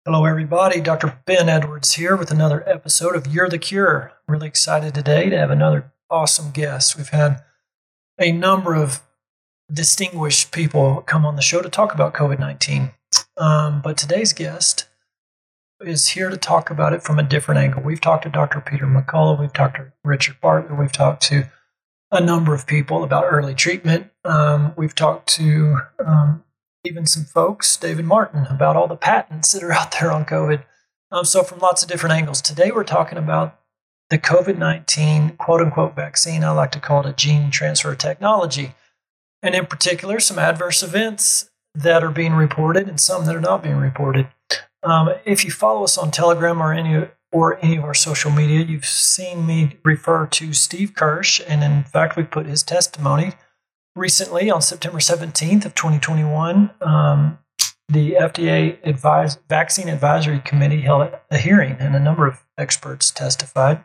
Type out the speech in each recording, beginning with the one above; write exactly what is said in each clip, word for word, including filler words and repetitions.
Hello, everybody. Doctor Ben Edwards here with another episode of You're the Cure. Really excited today to have another awesome guest. We've had a number of distinguished people come on the show to talk about COVID nineteen. Um, but today's guest is here to talk about it from a different angle. We've talked to Doctor Peter McCullough. We've talked to Richard Bartlett. We've talked to a number of people about early treatment. Um, we've talked to um, even some folks, David Martin, about all the patents that are out there on COVID. Um, so from lots of different angles. Today we're talking about the COVID nineteen quote-unquote vaccine. I like to call it a gene transfer technology. And in particular, some adverse events that are being reported and some that are not being reported. Um, if you follow us on Telegram or any or any of our social media, you've seen me refer to Steve Kirsch, and in fact, we put his testimony recently on September seventeenth of twenty twenty-one. Um, the F D A advised, Vaccine Advisory Committee held a hearing, and a number of experts testified.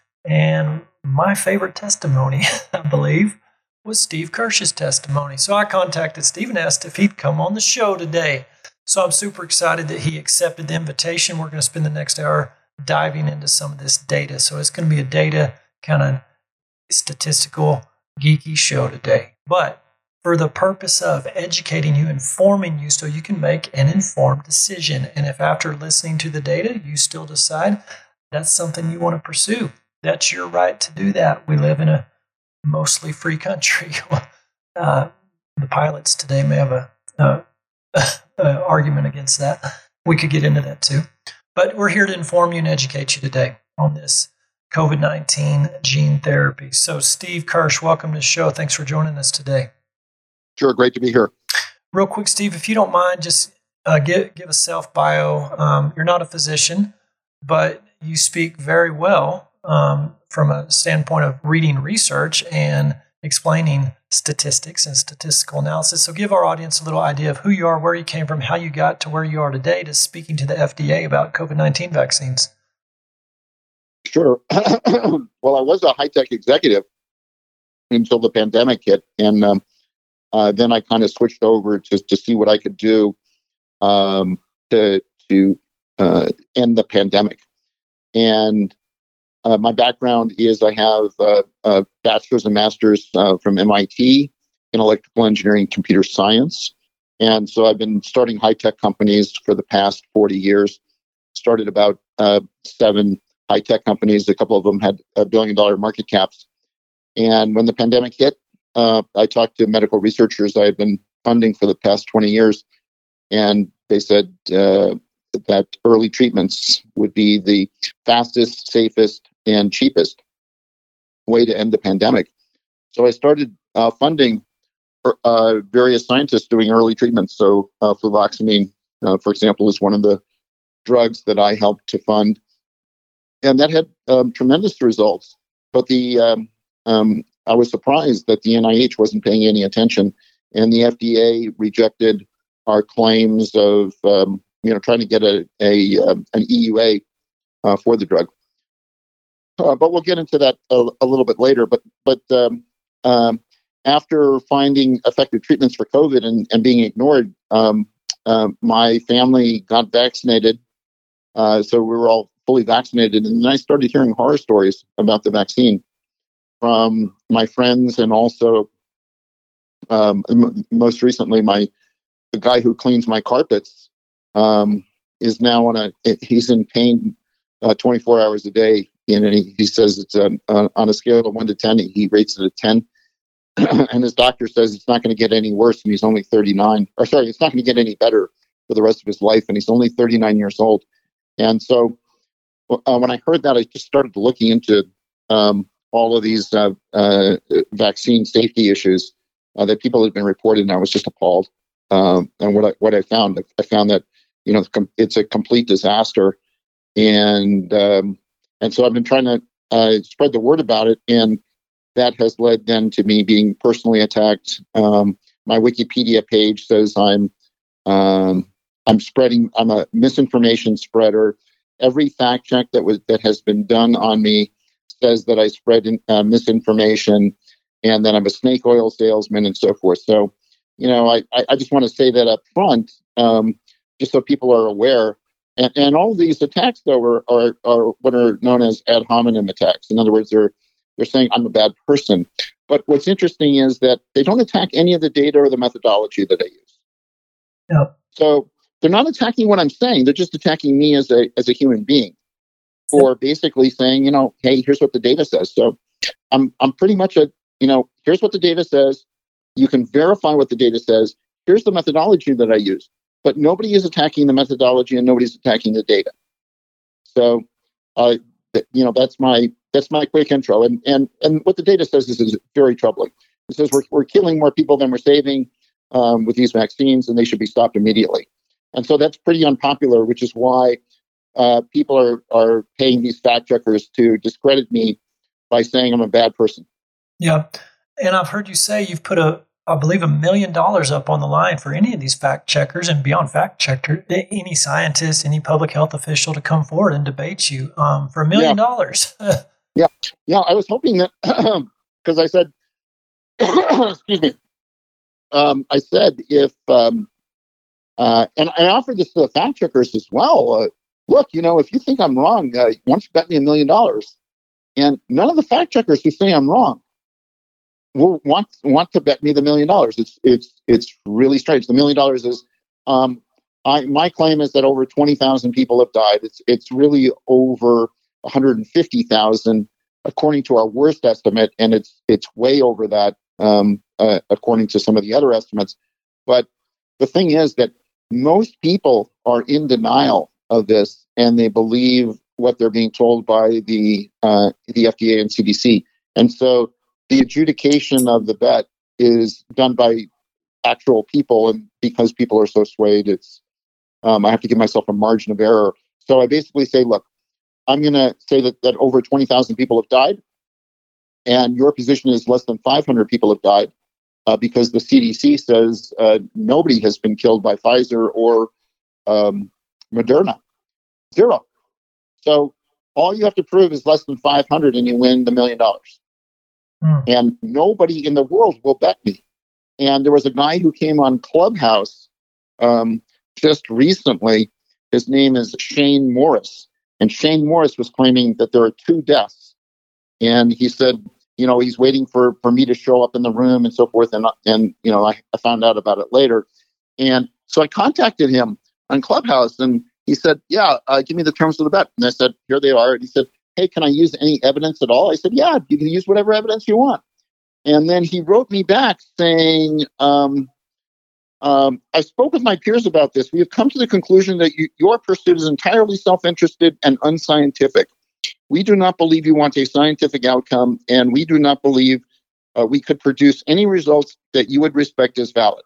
And my favorite testimony, I believe, was Steve Kirsch's testimony. So I contacted Steve and asked if he'd come on the show today. So I'm super excited that he accepted the invitation. We're going to spend the next hour diving into some of this data. So it's going to be a data kind of statistical, geeky show today. But for the purpose of educating you, informing you so you can make an informed decision. And if after listening to the data, you still decide that's something you want to pursue, that's your right to do that. We live in a mostly free country. uh, the pilots today may have a, a, a argument against that. We could get into that too. But we're here to inform you and educate you today on this COVID nineteen gene therapy. So Steve Kirsch, welcome to the show. Thanks for joining us today. Sure, great to be here. Real quick, Steve, if you don't mind, just uh, give, give a self-bio. Um, you're not a physician, but you speak very well um, from a standpoint of reading research and explaining statistics and statistical analysis. So give our audience a little idea of who you are, where you came from, how you got to where you are today to speaking to the F D A about COVID nineteen vaccines. Sure. Well, I was a high-tech executive until the pandemic hit, and um, uh, then I kind of switched over to to see what I could do um, to to uh, end the pandemic. And uh, my background is I have uh, a bachelor's and master's uh, from M I T in electrical engineering, computer science, and so I've been starting high-tech companies for the past forty years. Started about uh, seven high-tech companies. A couple of them had a billion-dollar market caps. And when the pandemic hit, uh, I talked to medical researchers I had been funding for the past twenty years, and they said uh, that early treatments would be the fastest, safest, and cheapest way to end the pandemic. So I started uh, funding uh, various scientists doing early treatments. So uh, fluvoxamine, uh, for example, is one of the drugs that I helped to fund. And that had um, tremendous results. But the um, um, I was surprised that the N I H wasn't paying any attention, and the F D A rejected our claims of um, you know trying to get a, a um, an E U A uh, for the drug. Uh, but we'll get into that a, a little bit later. But but um, um, after finding effective treatments for COVID and, and being ignored, um, uh, my family got vaccinated. Uh, so we were all fully vaccinated. And then I started hearing horror stories about the vaccine from my friends, and also um, m- most recently, my the guy who cleans my carpets um, is now on a he's in pain uh, twenty-four hours a day. And he, he says it's a, uh, on a scale of one to ten, he rates it a ten. And his doctor says it's not going to get any worse, and he's only thirty-nine. Or sorry, it's not going to get any better for the rest of his life, and he's only thirty-nine years old. And so uh, when I heard that, I just started looking into um, all of these uh, uh, vaccine safety issues uh, that people had been reported, and I was just appalled. Um, and what I, what I found, I found that you know it's a complete disaster, and um, and so I've been trying to uh, spread the word about it, and that has led then to me being personally attacked. Um, my Wikipedia page says I'm um, I'm spreading. I'm a misinformation spreader. Every fact check that was that has been done on me says that I spread in, uh, misinformation, and that I'm a snake oil salesman and so forth. So, you know, I I just want to say that up front, um, just so people are aware And, and all of these attacks, though, are, are, are what are known as ad hominem attacks. In other words, they're they're saying I'm a bad person. But what's interesting is that they don't attack any of the data or the methodology that I use. Yep. So they're not attacking what I'm saying. They're just attacking me as a as a human being, for basically saying, you know, hey, here's what the data says. So I'm I'm pretty much a, you know, here's what the data says. You can verify what the data says. Here's the methodology that I use. But nobody is attacking the methodology and nobody's attacking the data. So, uh, you know, that's my that's my quick intro. And and and what the data says is, is very troubling. It says we're we're killing more people than we're saving um, with these vaccines, and they should be stopped immediately. And so that's pretty unpopular, which is why uh, people are are paying these fact checkers to discredit me by saying I'm a bad person. Yeah, and I've heard you say you've put a I believe a million dollars up on the line for any of these fact checkers and beyond fact checker, any scientist, any public health official to come forward and debate you um, for a million dollars. Yeah, yeah. I was hoping that because I said, excuse me, um, I said if um, uh, and I offered this to the fact checkers as well. Uh, look, you know, if you think I'm wrong, uh, why don't you bet me a million dollars? And none of the fact checkers who say I'm wrong will want want to bet me the million dollars. It's it's it's really strange. The million dollars is, um, I my claim is that over twenty thousand people have died. It's it's really over one hundred fifty thousand according to our worst estimate, and it's it's way over that um, uh, according to some of the other estimates. But the thing is that most people are in denial of this, and they believe what they're being told by the uh, the F D A and C D C, and so the adjudication of the bet is done by actual people, and because people are so swayed, it's um, I have to give myself a margin of error. So I basically say, look, I'm going to say that, that over twenty thousand people have died, and your position is less than five hundred people have died uh, because the C D C says uh, nobody has been killed by Pfizer or um, Moderna. Zero. So all you have to prove is less than five hundred and you win the million dollars. Mm. And nobody in the world will bet me. And there was a guy who came on Clubhouse um, just recently. His name is Shane Morris. And Shane Morris was claiming that there are two deaths. And he said, you know, he's waiting for, for me to show up in the room and so forth. And, and you know, I, I found out about it later. And so I contacted him on Clubhouse, and he said, yeah, uh, give me the terms of the bet. And I said, here they are. And he said, hey, can I use any evidence at all? I said, yeah, you can use whatever evidence you want. And then he wrote me back saying, um, um, I spoke with my peers about this. We have come to the conclusion that you, your pursuit is entirely self-interested and unscientific. We do not believe you want a scientific outcome, and we do not believe uh, we could produce any results that you would respect as valid.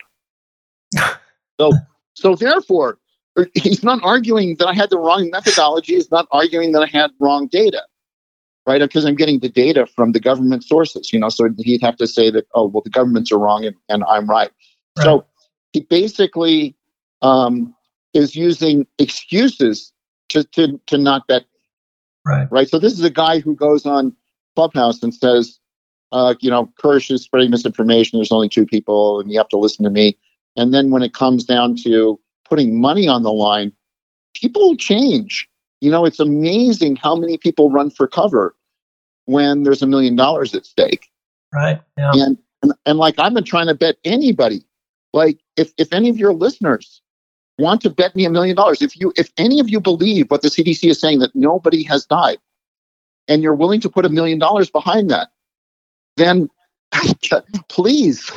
so, so therefore, he's not arguing that I had the wrong methodology. He's not arguing that I had wrong data, right? Because I'm getting the data from the government sources, you know, so he'd have to say that, oh, well, the governments are wrong and, and I'm right. right. So he basically um, is using excuses to, to, to not bet. Right. Right. So this is a guy who goes on Clubhouse and says, uh, you know, Kirsch is spreading misinformation. There's only two people and you have to listen to me. And then when it comes down to putting money on the line, people change. You know, it's amazing how many people run for cover when there's a million dollars at stake. Right. Yeah. And, and and like I've been trying to bet anybody. Like if if any of your listeners want to bet me a million dollars, if you if any of you believe what the C D C is saying, that nobody has died, and you're willing to put a million dollars behind that, then please,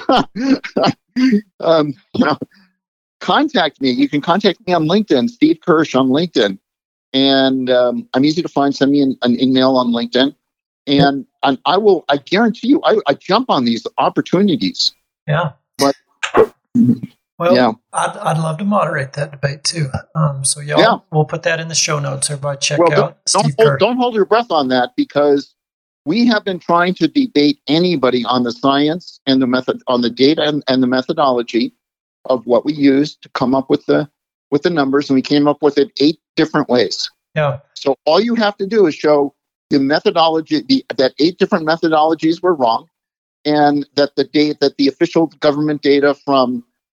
um, you know. Contact me. You can contact me on LinkedIn, Steve Kirsch on LinkedIn. And um, I'm easy to find. Send me an, an email on LinkedIn. And, and I will, I guarantee you, I, I jump on these opportunities. Yeah. But, well, yeah. I'd, I'd love to moderate that debate too. Um, so y'all, yeah. we'll put that in the show notes. Everybody check well, out don't, Steve don't, Kirsch. Don't hold your breath on that, because we have been trying to debate anybody on the science and the method, on the data and, and the methodology of what we used to come up with the with the numbers, and we came up with it eight different ways. Yeah. So all you have to do is show the methodology, the, that eight different methodologies were wrong, and that the date that the official government data from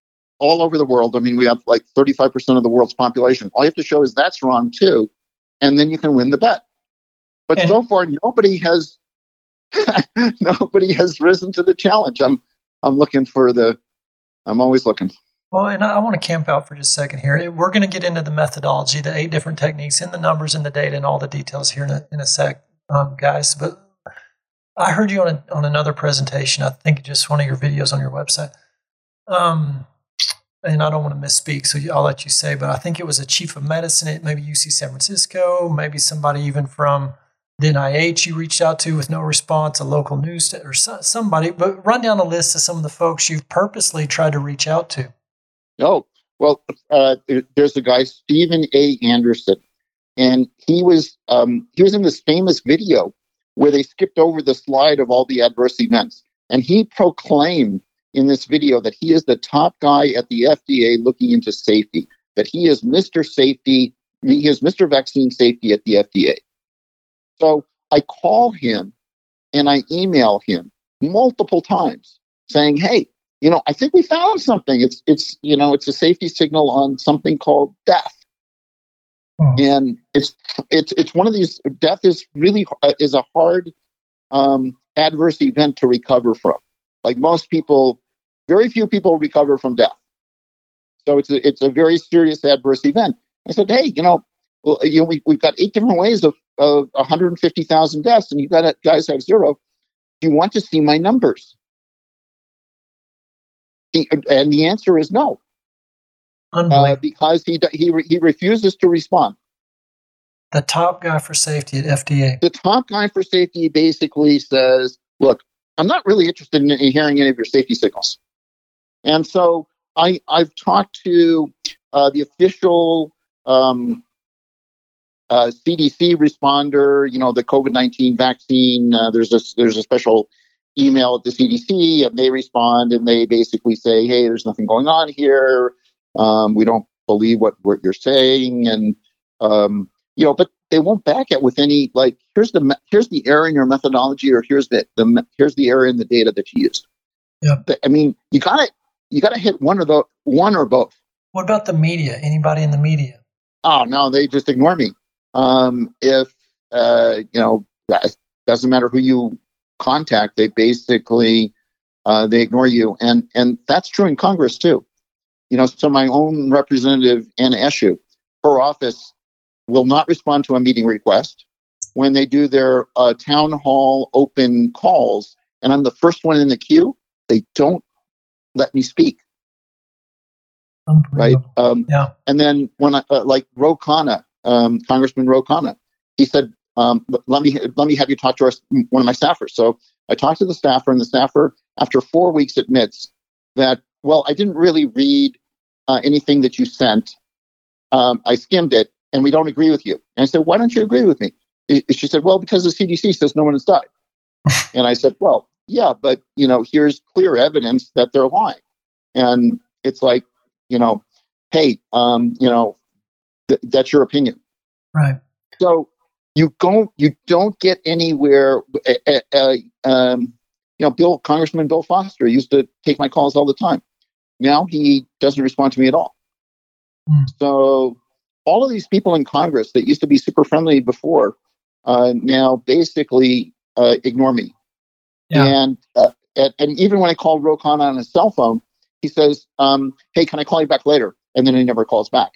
all over the world. I mean, we have like thirty-five percent of the world's population. All you have to show is that's wrong too, and then you can win the bet. But And- so far, nobody has nobody has risen to the challenge. I'm I'm looking for the. I'm always looking. Well, and I, I want to camp out for just a second here. We're going to get into the methodology, the eight different techniques, and the numbers and the data and all the details here in a, in a sec, um, guys. But I heard you on a, on another presentation. I think just one of your videos on your website. Um, and I don't want to misspeak, so I'll let you say. But I think it was a chief of medicine at maybe U C San Francisco, maybe somebody even from the N I H you reached out to with no response, a local news st- or so, somebody. But run down a list of some of the folks you've purposely tried to reach out to. Oh, well, uh, there's a guy, Stephen A. Anderson, and he was um, he was in this famous video where they skipped over the slide of all the adverse events. And he proclaimed in this video that he is the top guy at the F D A looking into safety, that he is Mister Safety, he is Mister Vaccine Safety at the F D A. So I call him and I email him multiple times saying, hey, you know, I think we found something. It's, it's, you know, it's a safety signal on something called death. Hmm. And it's, it's, it's one of these, death is really, uh, is a hard um, adverse event to recover from. Like most people, very few people recover from death. So it's a, it's a very serious adverse event. I said, hey, you know, well, you know, we, we've got eight different ways of, of one hundred fifty thousand deaths, and you got guys have zero. Do you want to see my numbers? He, and the answer is no, uh, because he he he refuses to respond. The top guy for safety at F D A. The top guy for safety basically says, "Look, I'm not really interested in, in hearing any of your safety signals." And so I I've talked to uh, the official um, uh, C D C responder. You know, the COVID nineteen vaccine. Uh, there's a there's a special email at the C D C, and they respond and they basically say, hey, there's nothing going on here. Um, we don't believe what, what you're saying. And, um, you know, but they won't back it with any, like, here's the, here's the error in your methodology, or here's the, the here's the error in the data that you used. Yeah. I mean, you gotta, you gotta hit one or the one or both. What about the media? Anybody in the media? Oh, no, they just ignore me. Um, if, uh, you know, doesn't matter who you contact, they basically uh, they ignore you, and and that's true in Congress too. You know, so my own representative Anna Eshoo, her office will not respond to a meeting request when they do their uh, town hall open calls, and I'm the first one in the queue. They don't let me speak. Right? Um, yeah. And then when I uh, like Ro Khanna, um, Congressman Ro Khanna, he said, Um, let me let me have you talk to our, one of my staffers. So I talked to the staffer, and the staffer, after four weeks, admits that, well, I didn't really read uh, anything that you sent. Um, I skimmed it, and we don't agree with you. And I said, why don't you agree with me? She said, well, because the C D C says no one has died. And I said, well, yeah, but you know, here's clear evidence that they're lying. And it's like, you know, hey, um, you know, th- that's your opinion, right? So. You don't. You don't get anywhere. Uh, uh, um, you know, Bill, Congressman Bill Foster used to take my calls all the time. Now he doesn't respond to me at all. Mm. So all of these people in Congress that used to be super friendly before uh, now basically uh, ignore me. Yeah. And, uh, and and even when I called Ro Khanna on his cell phone, he says, um, "Hey, can I call you back later?" And then he never calls back.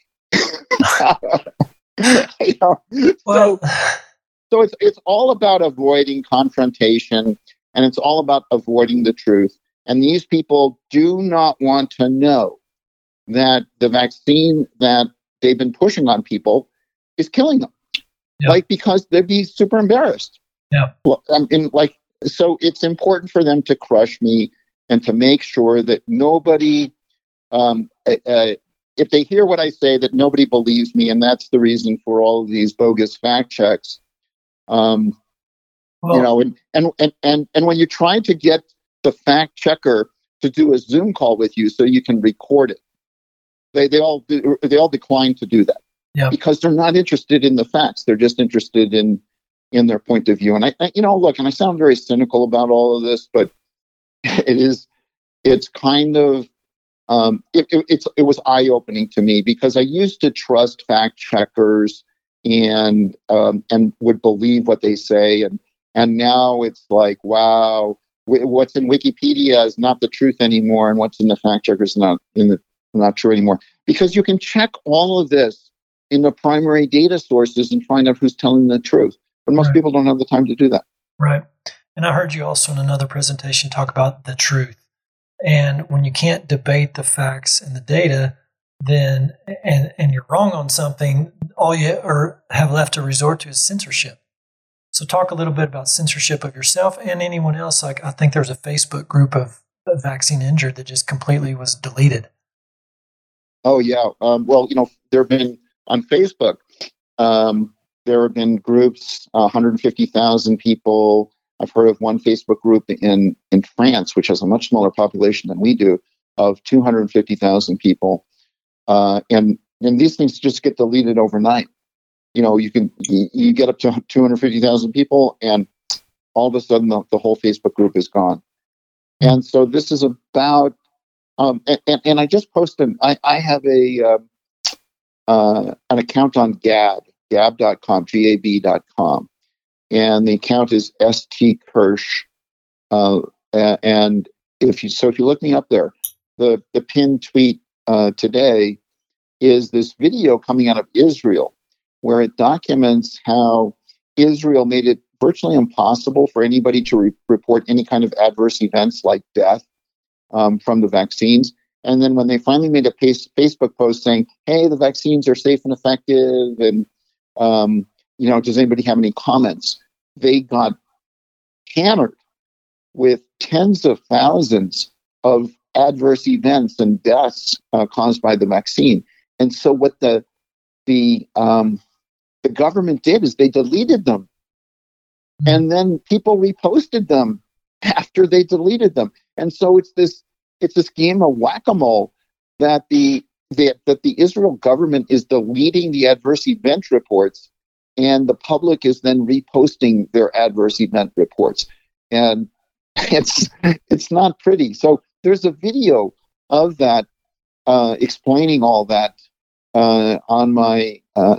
You know? Well, so, so it's it's all about avoiding confrontation, and it's all about avoiding the truth. And these people do not want to know that the vaccine that they've been pushing on people is killing them, yeah. Like because they'd be super embarrassed. Yeah, well, I mean, like so, it's important for them to crush me and to make sure that nobody. Um, uh, If they hear what I say, that nobody believes me, and that's the reason for all of these bogus fact checks. Um, well, you know, and, and and and and when you're trying to get the fact checker to do a Zoom call with you so you can record it, they they all do, they all decline to do that. Yeah. Because they're not interested in the facts; they're just interested in in their point of view. And I, I, you know, look, and I sound very cynical about all of this, but it is it's kind of um, it, it, it's, it was eye-opening to me because I used to trust fact checkers and um, and would believe what they say, and and now it's like, wow, w- what's in Wikipedia is not the truth anymore, and what's in the fact checker is not in the not true anymore, because you can check all of this in the primary data sources and find out who's telling the truth. But most Right. people don't have the time to do that. Right. And I heard you also in another presentation talk about the truth. And when you can't debate the facts and the data, then and and you're wrong on something, all you or have left to resort to is censorship. So talk a little bit about censorship of yourself and anyone else. Like I think there's a Facebook group of vaccine injured that just completely was deleted. Oh yeah. Um, well, you know, there have been on Facebook. Um, there have been groups, uh, one hundred fifty thousand people. I've heard of one Facebook group in in France, which has a much smaller population than we do, of two hundred fifty thousand people. Uh, and and these things just get deleted overnight. You know, you can you, you get up to two hundred fifty thousand people, and all of a sudden the, the whole Facebook group is gone. And so this is about. Um, and, and, and I just posted. I, I have a uh, uh, an account on Gab, gab dot com, G A B dot com, and the account is S T Kirsch. Uh, and if you so if you look me up there, the the pinned tweet uh, today is this video coming out of Israel, where it documents how Israel made it virtually impossible for anybody to re- report any kind of adverse events like death um, from the vaccines. And then when they finally made a pace, Facebook post saying, hey, the vaccines are safe and effective, and, um, you know, does anybody have any comments? They got hammered with tens of thousands of adverse events and deaths uh, caused by the vaccine. And so what the the um, the government did is they deleted them, and then people reposted them after they deleted them. And so it's this it's this game of whack-a-mole that the, the that the Israel government is deleting the adverse event reports, and the public is then reposting their adverse event reports, and it's it's not pretty. So there's a video of that uh, explaining all that uh, on my uh,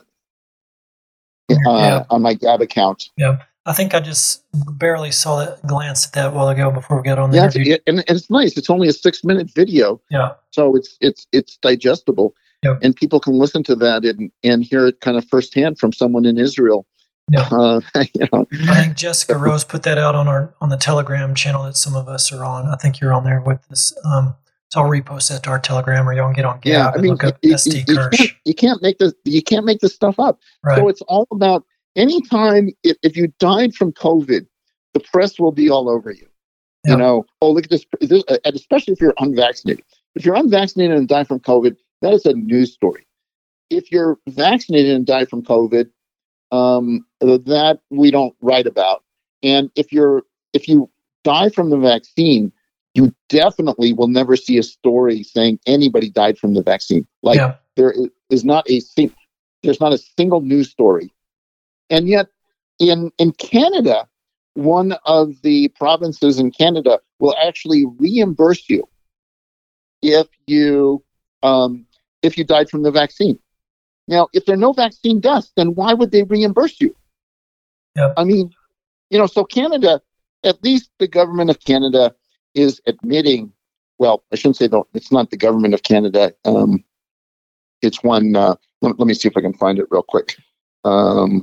uh, on my Gab account. Yeah. I think I just barely saw that, glanced at that a while ago before we got on the yeah, interview. It, and, and it's nice. It's only a six-minute video, yeah. So it's it's it's digestible, Yep. and people can listen to that and, and hear it kind of firsthand from someone in Israel. Yeah. Uh, you know. I think Jessica Rose put that out on our on the Telegram channel that some of us are on. I think you're on there with us. Um, so I'll repost that to our Telegram, or y'all can get on Gab Yeah, I and mean, look up you, S T you, Kirsch. can't, you can't make this. You can't make this stuff up. Right. So it's all about anytime if, if you died from COVID, the press will be all over you. Yeah. You know, oh look at this, this, and especially if you're unvaccinated. If you're unvaccinated and die from COVID, that is a news story. If you're vaccinated and die from COVID, um, that we don't write about. And if you're if you die from the vaccine, you definitely will never see a story saying anybody died from the vaccine. Like Yeah. there is not a sing- there's not a single news story. And yet, in in Canada, one of the provinces in Canada will actually reimburse you if you um, if you died from the vaccine. Now, if there are no vaccine deaths, then why would they reimburse you? Yep. I mean, you know, so Canada, at least the government of Canada is admitting, well, I shouldn't say though, it's not the government of Canada. Um, it's one, uh, let, let me see if I can find it real quick. Um,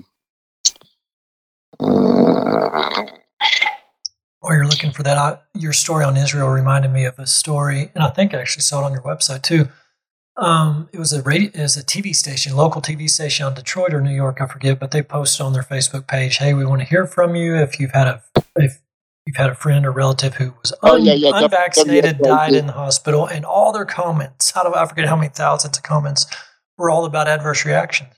uh, While you're looking for that, I, your story on Israel reminded me of a story, and I think I actually saw it on your website too. Um, it was a radio, it was a T V station, local T V station on Detroit or New York, I forget, but they posted on their Facebook page, "Hey, we want to hear from you if you've had a if you've had a friend or relative who was un, oh, yeah, yeah, unvaccinated, W- died in the hospital," and all their comments, out of I forget how many thousands of comments, were all about adverse reactions.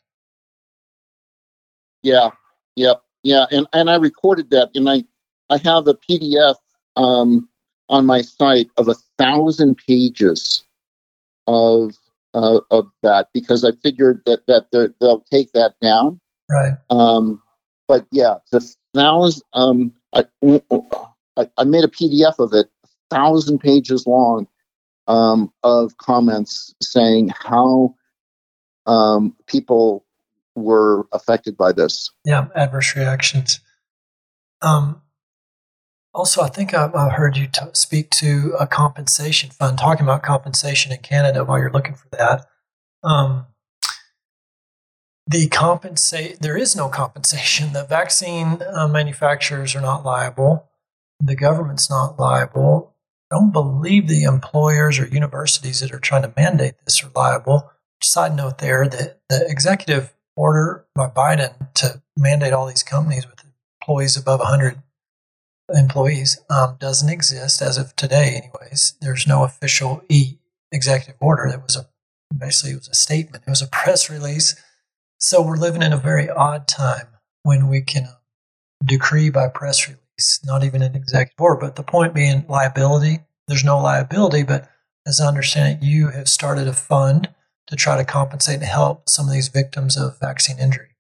Yeah, yeah, yeah, and and I recorded that, and I I have a P D F um, on my site of a thousand pages of uh, of that, because I figured that that they'll take that down. Right. Um, but yeah, the thousand. Um, I, I I made a P D F of it, a thousand pages long, um, of comments saying how um, people were affected by this. Yeah, adverse reactions. Um, also, I think I, I heard you t- speak to a compensation fund, talking about compensation in Canada while you're looking for that. Um, the compensate, there is no compensation. The vaccine uh, manufacturers are not liable. The government's not liable. I don't believe the employers or universities that are trying to mandate this are liable. Side note there, the, the executive order by Biden to mandate all these companies with employees above one hundred employees um, doesn't exist as of today anyways. There's no official e executive order. It was a basically it was a statement. It was a press release. So we're living in a very odd time when we can uh, decree by press release, not even an executive order. But the point being liability, there's no liability, but as I understand it, you have started a fund to try to compensate and help some of these victims of vaccine injury.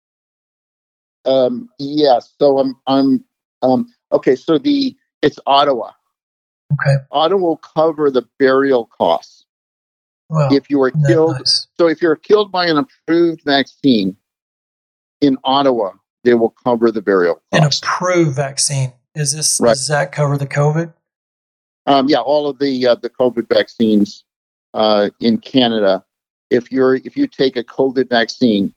Um, yes. So I'm, I'm, um, okay. So the, it's Ottawa. Okay. Ottawa will cover the burial costs. Well, if you are killed, nice. So if you're killed by an approved vaccine in Ottawa, they will cover the burial costs. An approved vaccine. Is this, right. Does that cover the COVID? Um, yeah, all of the, uh, the COVID vaccines, uh, in Canada. If you're, if you take a COVID vaccine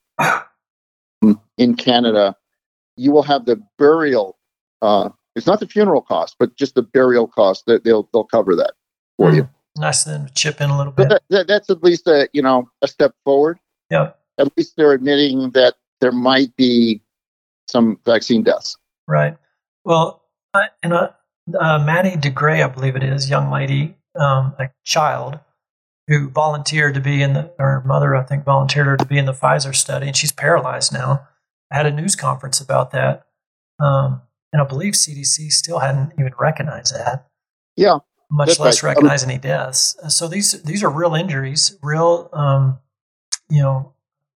in Canada, you will have the burial, uh, it's not the funeral cost, but just the burial cost that they'll, they'll cover that for mm. you. Nice then to chip in a little bit. That, that, that's at least a, you know, a step forward. Yeah. At least they're admitting that there might be some vaccine deaths. Right. Well, I, and uh, uh, Maddie DeGray, I believe it is, young lady, um, a child who volunteered to be in the, her mother, I think, volunteered her to be in the Pfizer study, and she's paralyzed now. I had a news conference about that. Um, and I believe C D C still hadn't even recognized that. Yeah. Much less right. recognize um, any deaths. So these these are real injuries, real um, you know,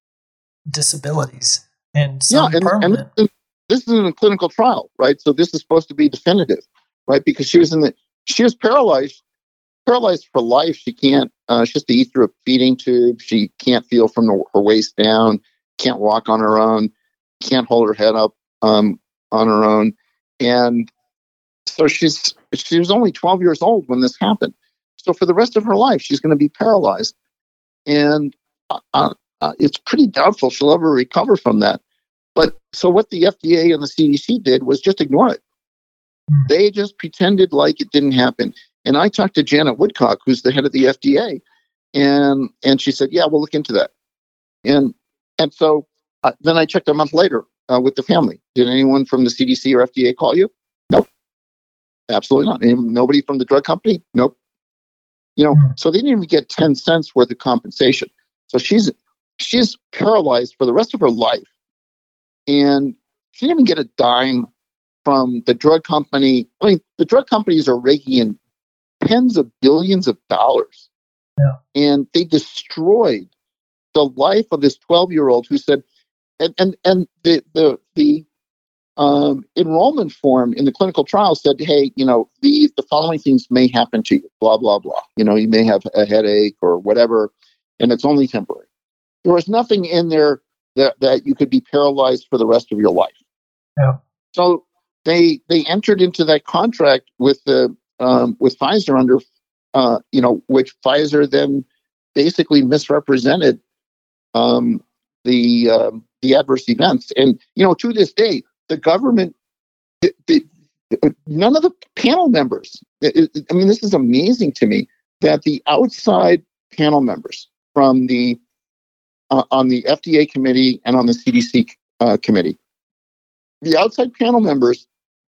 disabilities, and some yeah, and, permanent. And this is in a clinical trial, right? So this is supposed to be definitive, right? Because she was in the she was paralyzed, paralyzed for life. She can't. Uh, she has to eat through a feeding tube. She can't feel from the, her waist down. Can't walk on her own. Can't hold her head up um, on her own, and so she's she was only twelve years old when this happened. So for the rest of her life, she's going to be paralyzed, and uh, uh, it's pretty doubtful she'll ever recover from that. But so what the F D A and the C D C did was just ignore it. They just pretended like it didn't happen. And I talked to Janet Woodcock, who's the head of the F D A, and and she said, "Yeah, we'll look into that." And and so uh, then I checked a month later uh, with the family. Did anyone from the C D C or F D A call you? Nope. Absolutely not. And nobody from the drug company? Nope. You know, mm. so they didn't even get ten cents worth of compensation. So she's she's paralyzed for the rest of her life. And she didn't even get a dime from the drug company. I mean, the drug companies are raking in tens of billions of dollars. Yeah. And they destroyed the life of this twelve-year-old who said, and and, and the the the Um, enrollment form in the clinical trial said, hey, you know, the, the following things may happen to you, blah, blah, blah. You know, you may have a headache or whatever, and it's only temporary. There was nothing in there that, that you could be paralyzed for the rest of your life. Yeah. So they they entered into that contract with the um, with Pfizer under, uh, you know, which Pfizer then basically misrepresented um, the um, the adverse events. And, you know, to this day, the government, the, the, none of the panel members, it, it, I mean, this is amazing to me that the outside panel members from the, uh, on the F D A committee and on the C D C uh, committee, the outside panel members,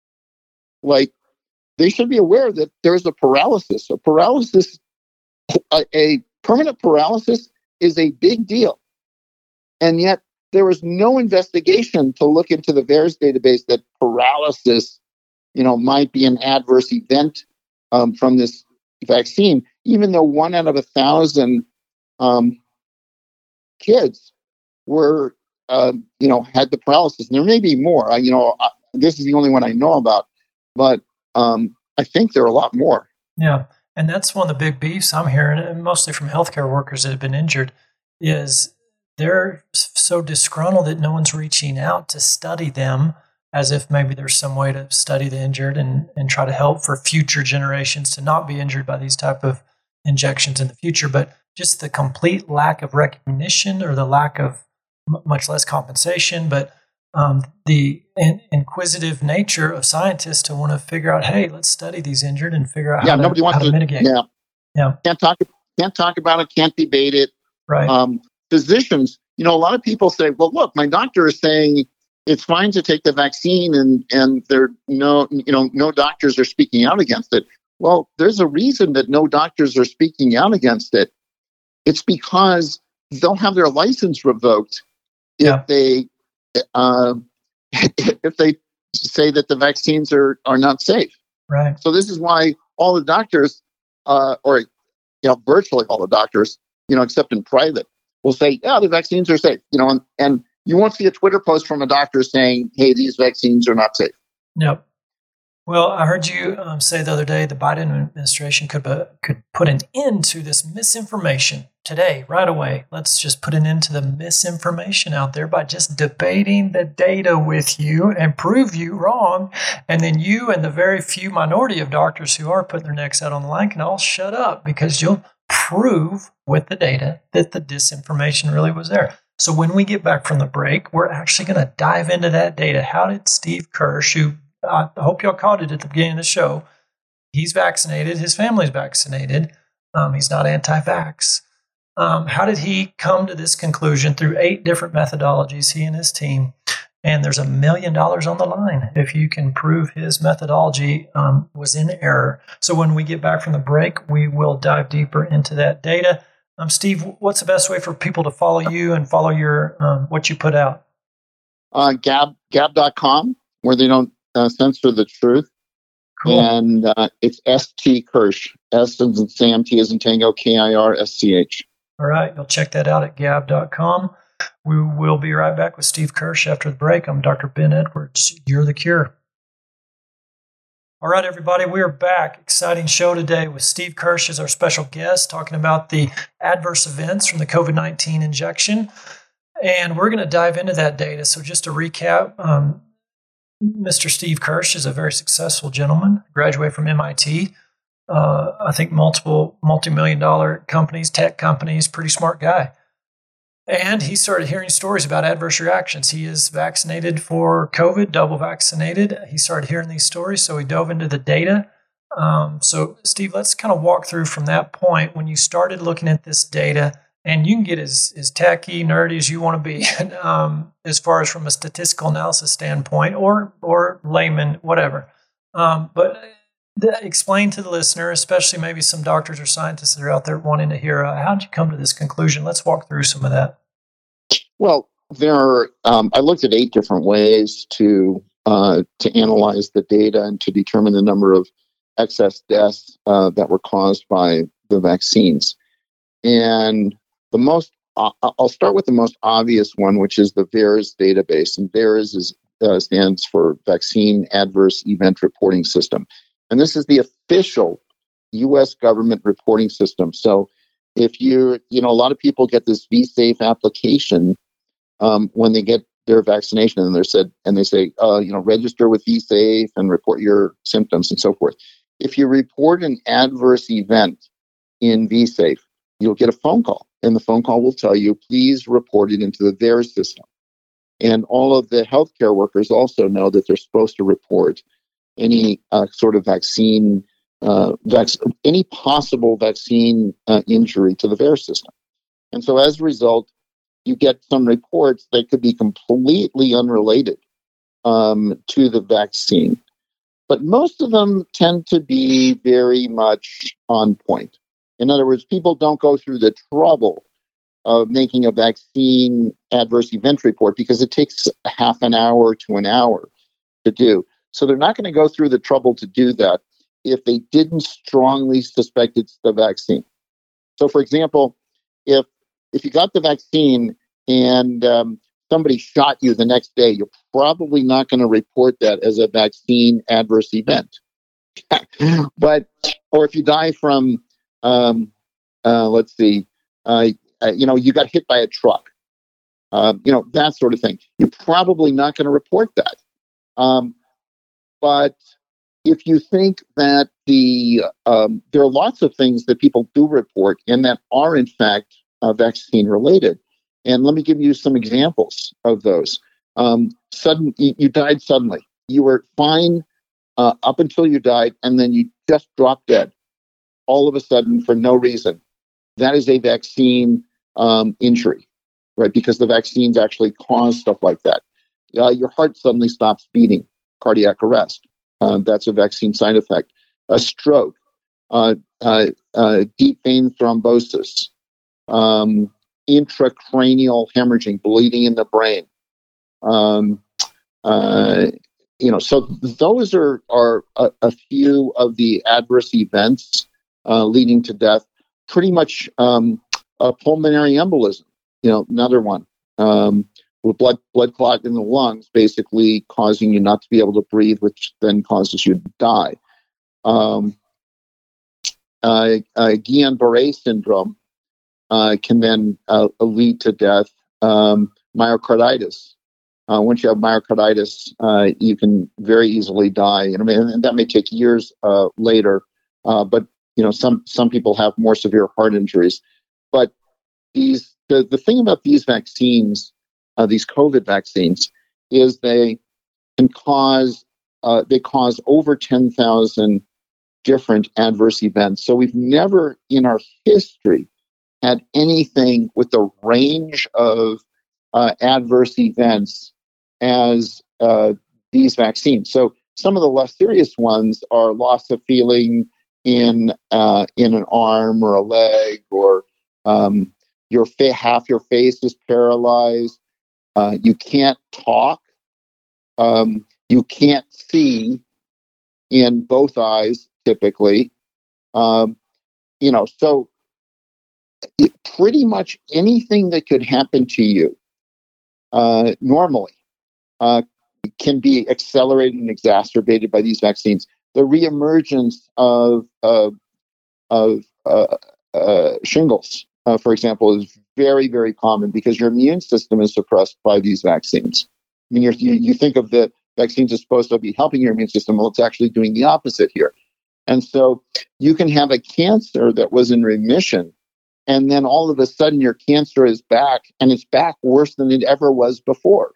like, they should be aware that there's a paralysis. A paralysis, a, a permanent paralysis is a big deal. And yet, there was no investigation to look into the VAERS database that paralysis, you know, might be an adverse event um, from this vaccine, even though one out of a thousand um, kids were, uh, you know, had the paralysis. And there may be more. I, you know, I, this is the only one I know about, but um, I think there are a lot more. Yeah. And that's one of the big beefs I'm hearing, and mostly from healthcare workers that have been injured, is they're so disgruntled that no one's reaching out to study them, as if maybe there's some way to study the injured and, and try to help for future generations to not be injured by these type of injections in the future. But just the complete lack of recognition, or the lack of m- much less compensation, but um, the in- inquisitive nature of scientists to want to figure out, hey, let's study these injured and figure out Yeah, how, to, nobody how wants to to. mitigate. Yeah, Yeah, can't talk. Can't talk about it. Can't debate it. right. Um, physicians, you know, a lot of people say, "Well, look, my doctor is saying it's fine to take the vaccine," and and there no, you know, no doctors are speaking out against it. Well, there's a reason that no doctors are speaking out against it. It's because they'll have their license revoked if Yeah. they uh, if they say that the vaccines are are not safe. Right. So this is why all the doctors, uh, or you know, virtually all the doctors, you know, except in private, will say, "Yeah, the vaccines are safe." You know, and, and you won't see a Twitter post from a doctor saying, "Hey, these vaccines are not safe." Yep. Well, I heard you um, say the other day the Biden administration could uh, could put an end to this misinformation today, right away. Let's just put an end to the misinformation out there by just debating the data with you and prove you wrong. And then you and the very few minority of doctors who are putting their necks out on the line can all shut up, because you'll prove with the data that the disinformation really was there. So when we get back from the break, we're actually going to dive into that data. How did Steve Kirsch, who I hope y'all caught it at the beginning of the show, he's vaccinated, his family's vaccinated, um, he's not anti-vax. Um, how did he come to this conclusion through eight different methodologies, he and his team? And there's a million dollars on the line if you can prove his methodology um, was in error. So when we get back from the break, we will dive deeper into that data. Um, Steve, what's the best way for people to follow you and follow your um, what you put out? Uh, Gab Gab dot com, where they don't uh, censor the truth. Cool. And uh, it's S T Kirsch, S as in Sam, T as in Tango, K I R S C H. All right, you'll check that out at gab dot com. We will be right back with Steve Kirsch after the break. I'm Doctor Ben Edwards. You're the Cure. All right, everybody, we are back. Exciting show today with Steve Kirsch as our special guest, talking about the adverse events from the COVID nineteen injection. And we're going to dive into that data. So just to recap, um, Mister Steve Kirsch is a very successful gentleman, graduated from M I T. Uh, I think multiple multi-million dollar companies, tech companies, pretty smart guy. And he started hearing stories about adverse reactions. He is vaccinated for COVID, double vaccinated. He started hearing these stories, so he dove into the data. Um, so, Steve, let's kind of walk through from that point when you started looking at this data. And you can get as, as techy, nerdy as you want to be, um, as far as from a statistical analysis standpoint, or or layman, whatever. Um, but th- explain to the listener, especially maybe some doctors or scientists that are out there wanting to hear, uh, how did you come to this conclusion? Let's walk through some of that. Well, there are. Um, I looked at eight different ways to uh, to analyze the data and to determine the number of excess deaths uh, that were caused by the vaccines, and the most, uh, I'll start with the most obvious one, which is the VAERS database. And VAERS is, uh, stands for Vaccine Adverse Event Reporting System. And this is the official U S government reporting system. So if you, you know, a lot of people get this V-Safe application um, when they get their vaccination, and they're said, and they say, uh, you know, register with V-Safe and report your symptoms and so forth. If you report an adverse event in V-Safe, you'll get a phone call, and the phone call will tell you, please report it into the VAERS system. And all of the healthcare workers also know that they're supposed to report any uh, sort of vaccine, uh, vac- any possible vaccine uh, injury to the VAERS system. And so as a result, you get some reports that could be completely unrelated um, to the vaccine. But most of them tend to be very much on point. In other words, people don't go through the trouble of making a vaccine adverse event report because it takes half an hour to an hour to do. So they're not going to go through the trouble to do that if they didn't strongly suspect it's the vaccine. So, for example, if if you got the vaccine and um, somebody shot you the next day, you're probably not going to report that as a vaccine adverse event. But, or if you die from, um, uh, let's see, uh, uh, you know, you got hit by a truck, uh, you know, that sort of thing. You're probably not going to report that. Um, but if you think that the um, there are lots of things that people do report and that are in fact uh, vaccine related, and let me give you some examples of those. Um, sudden, you, you died suddenly. You were fine uh, up until you died, and then you just dropped dead all of a sudden for no reason. That is a vaccine um, injury, right? Because the vaccines actually cause stuff like that. Uh, your heart suddenly stops beating, cardiac arrest. Uh, that's a vaccine side effect. A stroke, uh, uh, uh, deep vein thrombosis, um, intracranial hemorrhaging, bleeding in the brain. Um, uh, you know, so those are are a, a few of the adverse events uh, leading to death. Pretty much um, a pulmonary embolism. You know, another one. Um, with blood blood clot in the lungs, basically causing you not to be able to breathe, which then causes you to die. Um, uh, uh, Guillain-Barré syndrome uh, can then uh, lead to death. Um, myocarditis. Uh, once you have myocarditis, uh, you can very easily die, and I mean, and that may take years uh, later. Uh, but you know, some some people have more severe heart injuries. But these the the thing about these vaccines. Uh, these COVID vaccines, is they can cause uh, they cause over ten thousand different adverse events. So we've never in our history had anything with the range of uh, adverse events as uh, these vaccines. So some of the less serious ones are loss of feeling in uh, in an arm or a leg, or um, your fa- half your face is paralyzed. Uh, you can't talk. Um, you can't see in both eyes, typically. Um, you know, so it, pretty much anything that could happen to you uh, normally uh, can be accelerated and exacerbated by these vaccines. The reemergence of of, of uh, uh, shingles, uh, for example, is very, very common because your immune system is suppressed by these vaccines. I mean, you're, you you think of the vaccines as supposed to be helping your immune system. Well, it's actually doing the opposite here. And so you can have a cancer that was in remission, and then all of a sudden your cancer is back, and it's back worse than it ever was before.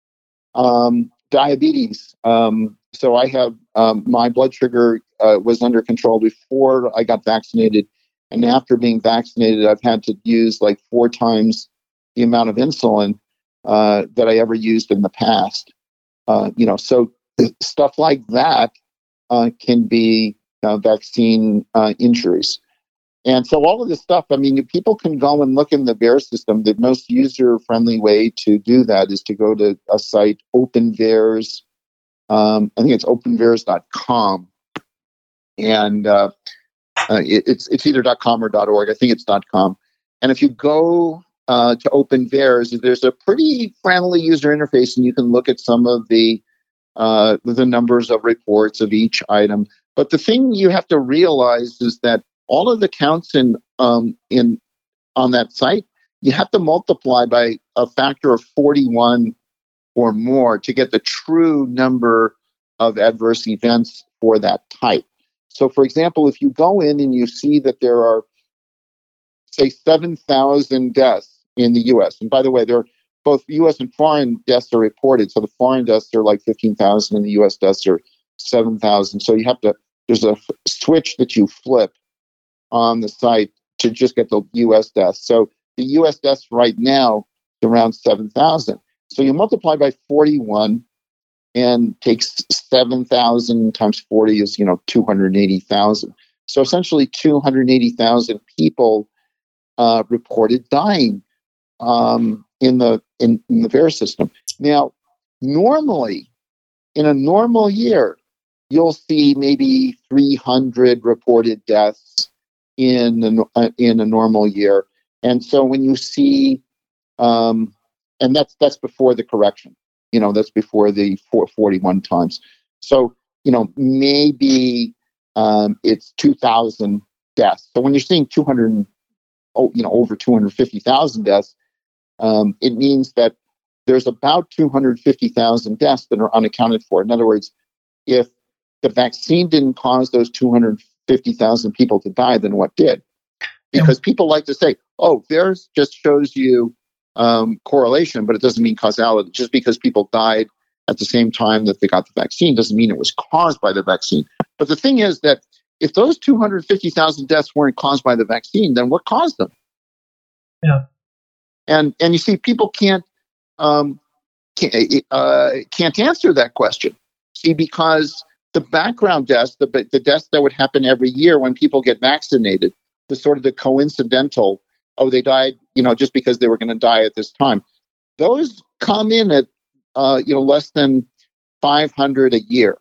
Um, diabetes. Um, so I have um, my blood sugar uh, was under control before I got vaccinated. And after being vaccinated, I've had to use like four times the amount of insulin uh, that I ever used in the past. Uh, you know, so stuff like that uh, can be uh, vaccine uh, injuries. And so all of this stuff, I mean, people can go and look in the V A E R system. The most user-friendly way to do that is to go to a site, OpenVAERS. Um, I think it's open V A E R S dot com. And uh, uh, it, it's it's either .com or .org. I think it's .com. And if you go uh, to OpenVAERS, there's a pretty friendly user interface, and you can look at some of the uh, the numbers of reports of each item. But the thing you have to realize is that all of the counts in um, in on that site, you have to multiply by a factor of forty-one or more to get the true number of adverse events for that type. So, for example, if you go in and you see that there are, say, seven thousand deaths in the U S, and by the way, there are both U S and foreign deaths are reported. So the foreign deaths are like fifteen thousand, and the U S deaths are seven thousand. So you have to, there's a f- switch that you flip on the site to just get the U S deaths. So the U S deaths right now is around seven thousand. So you multiply by forty-one and takes seven thousand times forty is, you know, two hundred eighty thousand. So essentially two hundred eighty thousand people uh, reported dying um, in the in, in the V A E R system. Now, normally, in a normal year, you'll see maybe three hundred reported deaths in a, uh, in a normal year. And so when you see, um, and that's that's before the correction, you know, that's before the four, forty-one times. So, you know, maybe um, it's two thousand deaths. So when you're seeing two hundred, oh, you know, over two hundred fifty thousand deaths, um, it means that there's about two hundred fifty thousand deaths that are unaccounted for. In other words, if the vaccine didn't cause those two hundred fifty thousand people to die, then what did? Because people like to say, oh, theirs just shows you um, correlation, but it doesn't mean causality. Just because people died at the same time that they got the vaccine doesn't mean it was caused by the vaccine. But the thing is that if those two hundred fifty thousand deaths weren't caused by the vaccine, then what caused them? Yeah. And and you see, people can't um, can't, uh, can't answer that question. See, because the background deaths, the the deaths that would happen every year when people get vaccinated, the sort of the coincidental, oh, they died, you know, just because they were going to die at this time. Those come in at, uh, you know, less than five hundred a year.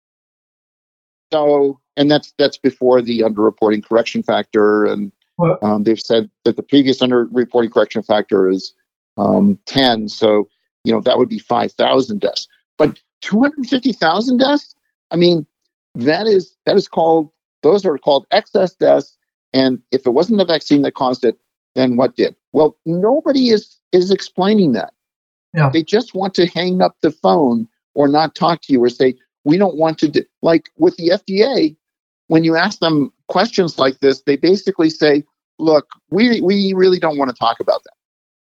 So, and that's that's before the underreporting correction factor, and um, they've said that the previous underreporting correction factor is um, ten. So, you know, that would be five thousand deaths. But two hundred fifty thousand deaths. I mean, that is that is called those are called excess deaths. And if it wasn't the vaccine that caused it, then what did? Well, nobody is is explaining that. Yeah. They just want to hang up the phone or not talk to you or say, we don't want to do, like with the F D A, when you ask them questions like this, they basically say, look, we we really don't want to talk about that.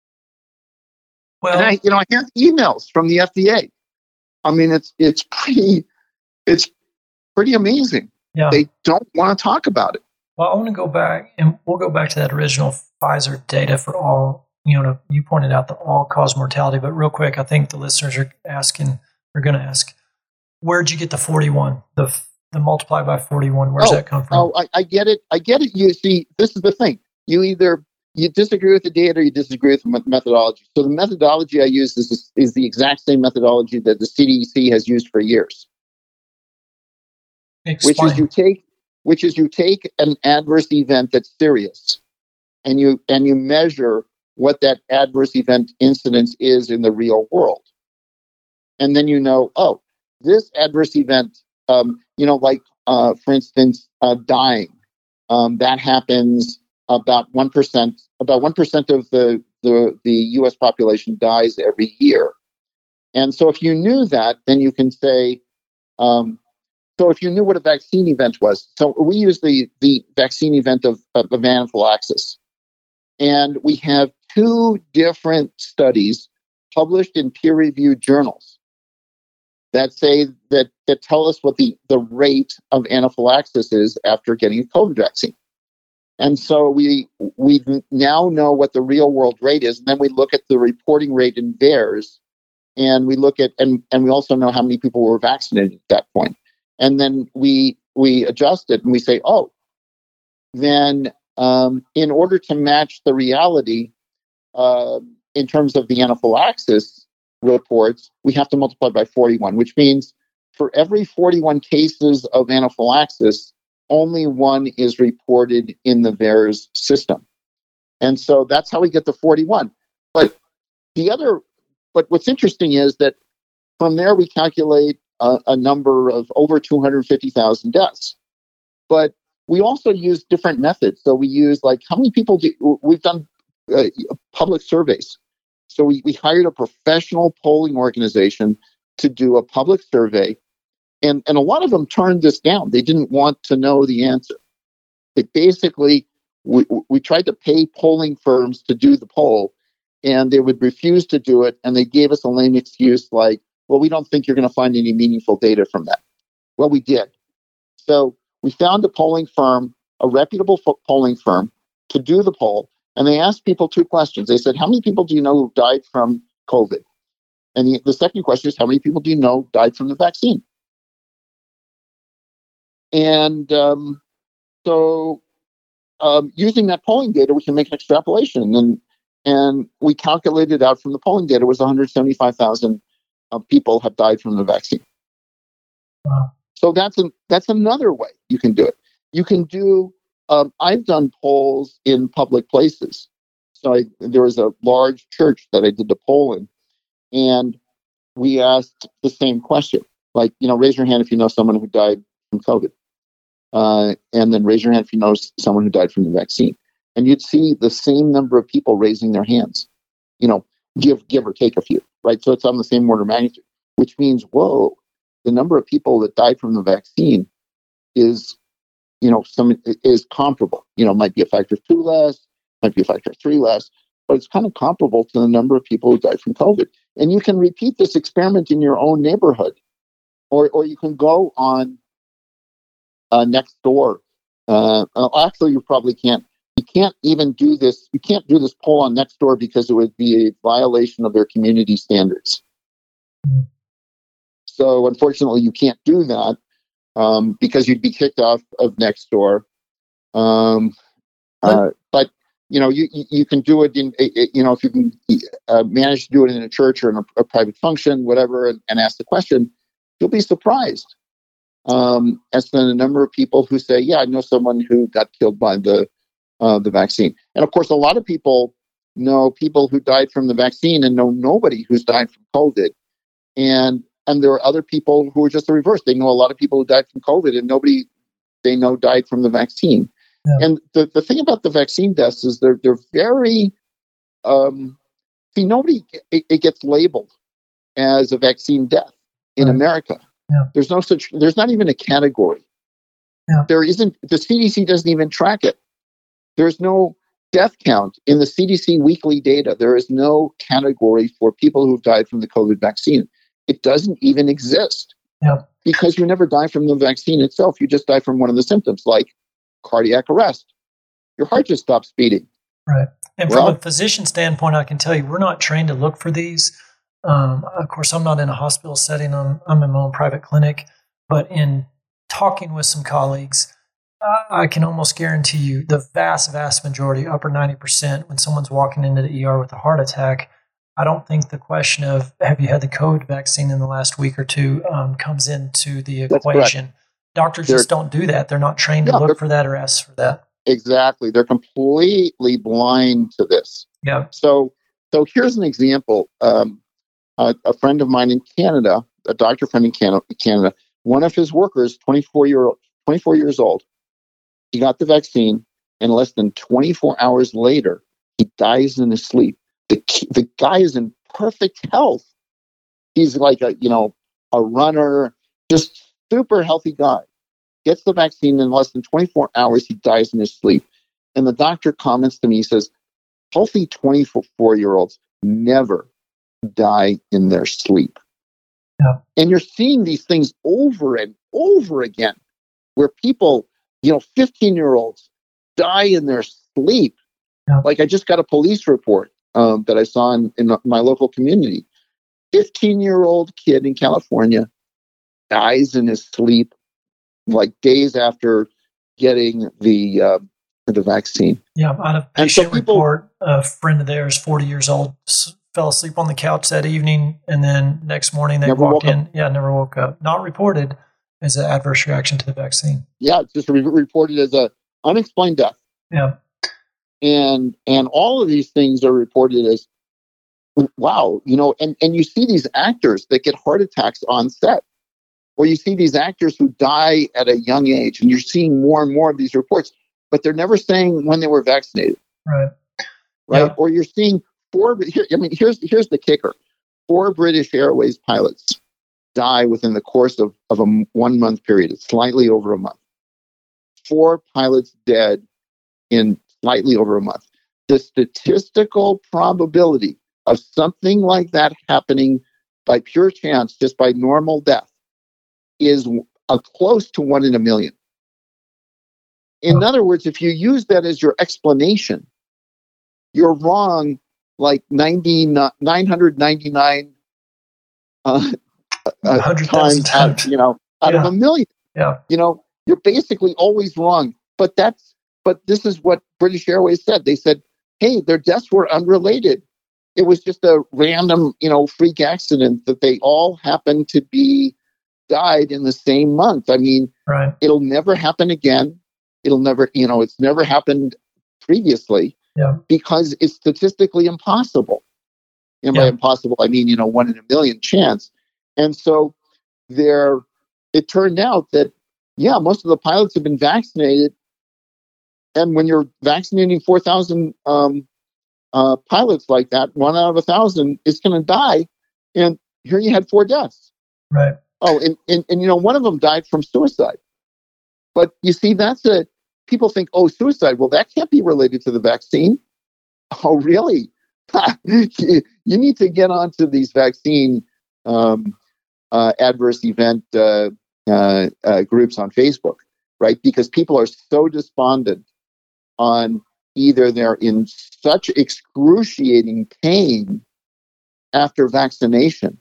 Well, and I, you know, I have emails from the F D A. I mean, it's it's pretty it's pretty amazing. Yeah. They don't want to talk about it. Well, I want to go back, and we'll go back to that original Pfizer data for all, you know, you pointed out the all-cause mortality, but real quick, I think the listeners are asking, are going to ask, where'd you get the forty-one, the the multiply by forty-one? Where's oh, that come from? Oh, I, I get it. I get it. You see, this is the thing. You either you disagree with the data or you disagree with the methodology. So the methodology I use is, is the exact same methodology that the C D C has used for years. Explain. Which is you take which is you take an adverse event that's serious and you and you measure what that adverse event incidence is in the real world. And then you know, oh, this adverse event, um, you know, like, uh, for instance, uh, dying, um, that happens about one percent, about one percent of the, the, the U S population dies every year. And so if you knew that, then you can say, um, so if you knew what a vaccine event was, so we use the, the vaccine event of, of, of anaphylaxis. And we have two different studies published in peer-reviewed journals that say that, that tell us what the, the rate of anaphylaxis is after getting a COVID vaccine. And so we we now know what the real world rate is. And then we look at the reporting rate in theirs. And we look at, and, and we also know how many people were vaccinated at that point. And then we we adjust it and we say, oh, then um, in order to match the reality uh, in terms of the anaphylaxis reports, we have to multiply by forty-one, which means for every forty-one cases of anaphylaxis, only one is reported in the V A E R S system. And so that's how we get the forty-one. But the other, but what's interesting is that from there we calculate a, a number of over two hundred fifty thousand deaths. But we also use different methods. So we use like how many people do, we've done uh, public surveys. So we, we hired a professional polling organization to do a public survey. And, and a lot of them turned this down. They didn't want to know the answer. They basically, we, we tried to pay polling firms to do the poll, and they would refuse to do it. And they gave us a lame excuse like, well, we don't think you're going to find any meaningful data from that. Well, we did. So we found a polling firm, a reputable fo- polling firm, to do the poll. And they asked people two questions. They said, how many people do you know who died from COVID? And the, the second question is, how many people do you know died from the vaccine? And um, so um, using that polling data, we can make an extrapolation. And, and we calculated out from the polling data was one hundred seventy-five thousand uh, people have died from the vaccine. Wow. So that's, an, that's another way you can do it. You can do, um, I've done polls in public places. So I, there was a large church that I did the poll in, and we asked the same question. Like, you know, raise your hand if you know someone who died from COVID. uh, and then raise your hand if you know someone who died from the vaccine. And you'd see the same number of people raising their hands, you know, give give or take a few, right? So it's on the same order of magnitude, which means, whoa, the number of people that died from the vaccine is, you know, some is comparable. You know, might be a factor of two less, might be a factor of three less, but it's kind of comparable to the number of people who died from COVID. And you can repeat this experiment in your own neighborhood, or or you can go on uh, Nextdoor. Uh, actually, you probably can't. You can't even do this. You can't do this poll on Nextdoor because it would be a violation of their community standards. Mm. So, unfortunately, you can't do that um, because you'd be kicked off of Nextdoor. Um, uh, but you know, you you can do it in. You know, if you can uh, manage to do it in a church or in a, a private function, whatever, and, and ask the question, you'll be surprised um, as to the number of people who say, "Yeah, I know someone who got killed by the." Uh, the vaccine. And of course, a lot of people know people who died from the vaccine and know nobody who's died from COVID. And and there are other people who are just the reverse. They know a lot of people who died from COVID and nobody they know died from the vaccine. Yeah. And the, the thing about the vaccine deaths is they're they're very um, see nobody it, it gets labeled as a vaccine death in right. America. Yeah. There's no such there's not even a category. Yeah. There isn't the C D C doesn't even track it. There's no death count in the C D C weekly data. There is no category for people who've died from the COVID vaccine. It doesn't even exist yeah. because you never die from the vaccine itself. You just die from one of the symptoms, like cardiac arrest. Your heart just stops beating. Right. And well, from a physician standpoint, I can tell you, we're not trained to look for these. Um, of course, I'm not in a hospital setting. I'm, I'm in my own private clinic. But in talking with some colleagues, I can almost guarantee you the vast, vast majority, upper ninety percent, when someone's walking into the E R with a heart attack, I don't think the question of, have you had the COVID vaccine in the last week or two, um, comes into the equation. Correct. Doctors they're, just don't do that. They're not trained yeah, to look for that or ask for that. Exactly. They're completely blind to this. Yeah. So, so here's an example. Um, a, a friend of mine in Canada, a doctor friend in Canada, Canada, one of his workers, twenty-four years old, he got the vaccine, and less than twenty-four hours later, he dies in his sleep. The the guy is in perfect health. He's like a you know a runner, just super healthy guy. Gets the vaccine in less than twenty-four hours, he dies in his sleep. And the doctor comments to me, he says, "Healthy twenty-four-year-olds never die in their sleep." Yeah. And you're seeing these things over and over again, where people. You know, fifteen-year-olds die in their sleep. Yeah. Like I just got a police report um, that I saw in, in my local community. fifteen-year-old kid in California dies in his sleep, like days after getting the uh, the vaccine. Yeah, out of patient so people, report, a friend of theirs, forty years old, s- fell asleep on the couch that evening, and then next morning they walked in. Up. Yeah, never woke up. Not reported as an adverse reaction to the vaccine. Yeah, it's just re- reported as a unexplained death. Yeah. And and all of these things are reported as, wow, you know, and, and you see these actors that get heart attacks on set, or you see these actors who die at a young age, and you're seeing more and more of these reports, but they're never saying when they were vaccinated. Right. Right. Yeah. Or you're seeing four, here, I mean, here's here's the kicker. Four British Airways pilots die within the course of, of a one month period. It's slightly over a month. Four pilots dead in slightly over a month. The statistical probability of something like that happening by pure chance, just by normal death, is a close to one in a million. In other words, if you use that as your explanation, you're wrong like ninety, nine hundred ninety-nine uh, Uh, times, out, you know, out yeah. of a million. Yeah. You know, you're basically always wrong. But that's, but this is what British Airways said. They said, hey, their deaths were unrelated. It was just a random, you know, freak accident that they all happened to be died in the same month. I mean, right. It'll never happen again. It'll never, you know, it's never happened previously yeah. because it's statistically impossible. And yeah. by impossible, I mean, you know, one in a million chance. And so there, it turned out that yeah, most of the pilots have been vaccinated. And when you're vaccinating four thousand um, uh, pilots like that, one out of a thousand is going to die. And here you had four deaths. Right. Oh, and, and, and, you know, one of them died from suicide. But you see, that's a, people think, oh, suicide. Well, that can't be related to the vaccine. Oh, really? You need to get onto these vaccine um, uh, adverse event uh, uh, uh, groups on Facebook, right? Because people are so despondent on either they're in such excruciating pain after vaccination,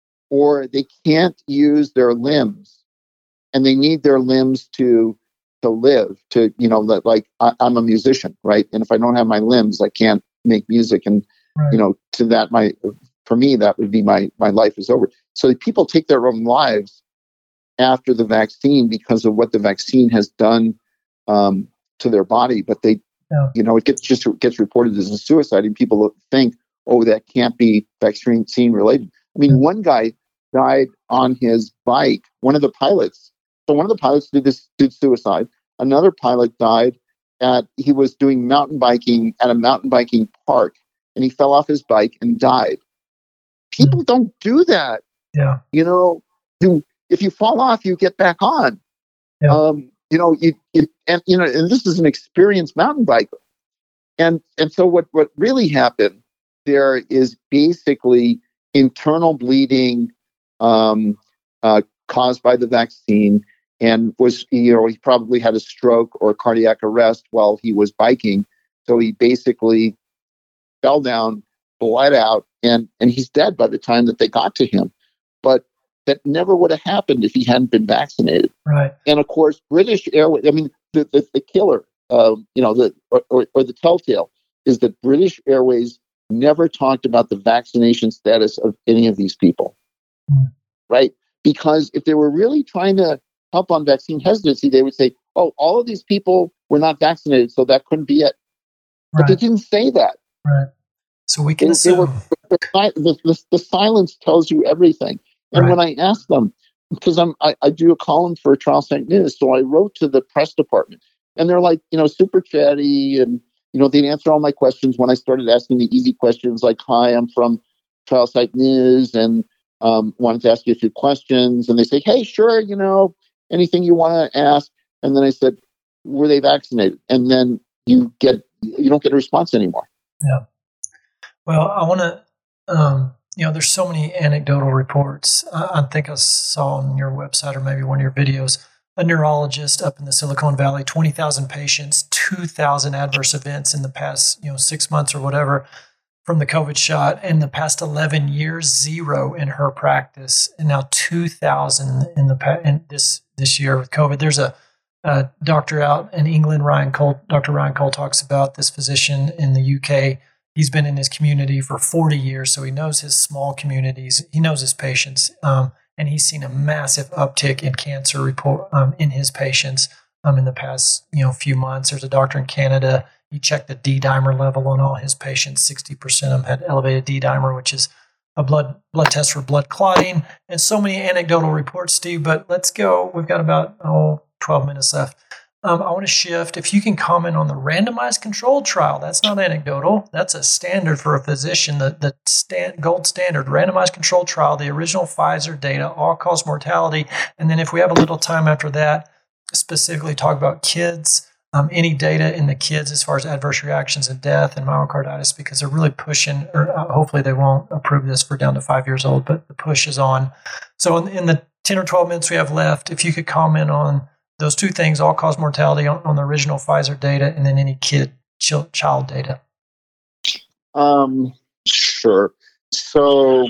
or they can't use their limbs, and they need their limbs to to live. To you know, like I, I'm a musician, right? And if I don't have my limbs, I can't make music. And right. you know, to that, my for me, that would be my my life is over. So people take their own lives after the vaccine because of what the vaccine has done um, to their body, but they. Yeah. You know, it gets just gets reported as a suicide, and people think, "Oh, that can't be vaccine related." I mean, one guy died on his bike. One of the pilots. So one of the pilots did this did suicide. Another pilot died at he was doing mountain biking at a mountain biking park, and he fell off his bike and died. People don't do that. Yeah. You know, you, if you fall off, you get back on. Yeah. Um, You know, you, you and you know, and this is an experienced mountain biker, and and so what what really happened there is basically internal bleeding um, uh, caused by the vaccine, and was you know he probably had a stroke or cardiac arrest while he was biking, so he basically fell down, bled out, and and he's dead by the time that they got to him, but. That never would have happened if he hadn't been vaccinated. Right. And of course, British Airways, I mean, the, the, the killer, um, you know, the or, or, or the telltale is that British Airways never talked about the vaccination status of any of these people. Mm. Right? Because if they were really trying to help on vaccine hesitancy, they would say, oh, all of these people were not vaccinated, so that couldn't be it. Right. But they didn't say that. Right. So we can they, assume. They were, the, the, the silence tells you everything. And right. when I asked them, because I'm, I, I do a column for Trial Site News, so I wrote to the press department, and they're like, you know, super chatty, and you know, they'd answer all my questions when I started asking the easy questions, like, "Hi, I'm from Trial Site News, and um, wanted to ask you a few questions." And they say, "Hey, sure, you know, anything you want to ask." And then I said, "Were they vaccinated?" And then you get, you don't get a response anymore. Yeah. Well, I want to. Um... You know, there's so many anecdotal reports. I, I think I saw on your website or maybe one of your videos, a neurologist up in the Silicon Valley, twenty thousand patients, two thousand adverse events in the past, you know, six months or whatever from the COVID shot. In the past eleven years, zero in her practice, and now two thousand in the in this this year with COVID. There's a, a doctor out in England, Ryan Cole. Doctor Ryan Cole talks about this physician in the U K. He's been in his community for forty years, so he knows his small communities. He knows his patients, um, and he's seen a massive uptick in cancer report um, in his patients um, in the past, you know, few months. There's a doctor in Canada. He checked the D-dimer level on all his patients. sixty percent of them had elevated D-dimer, which is a blood blood test for blood clotting. And so many anecdotal reports, Steve. But let's go. We've got about oh, twelve minutes left. Um, I want to shift. If you can comment on the randomized controlled trial, that's not anecdotal. That's a standard for a physician, the, the stand, gold standard, randomized controlled trial, the original Pfizer data, all-cause mortality. And then if we have a little time after that, specifically talk about kids, um, any data in the kids as far as adverse reactions and death and myocarditis, because they're really pushing, or uh, hopefully they won't approve this for down to five years old, but the push is on. So in, in the ten or twelve minutes we have left, if you could comment on those two things, all-cause mortality on, on the original Pfizer data, and then any kid ch- child data. Um, sure. So,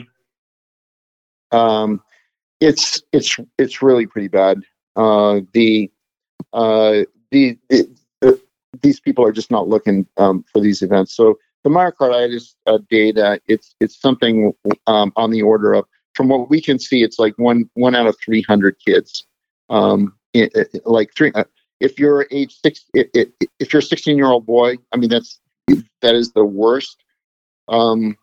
um, it's it's it's really pretty bad. Uh, the uh, the, the, the these people are just not looking um, for these events. So the myocarditis uh, data, it's it's something um, on the order of, from what we can see, it's like one one out of three hundred kids. Um, It, it, like three, uh, if you're age six, it, it, if you're a sixteen year old boy, I mean, that's, that is the worst. Um,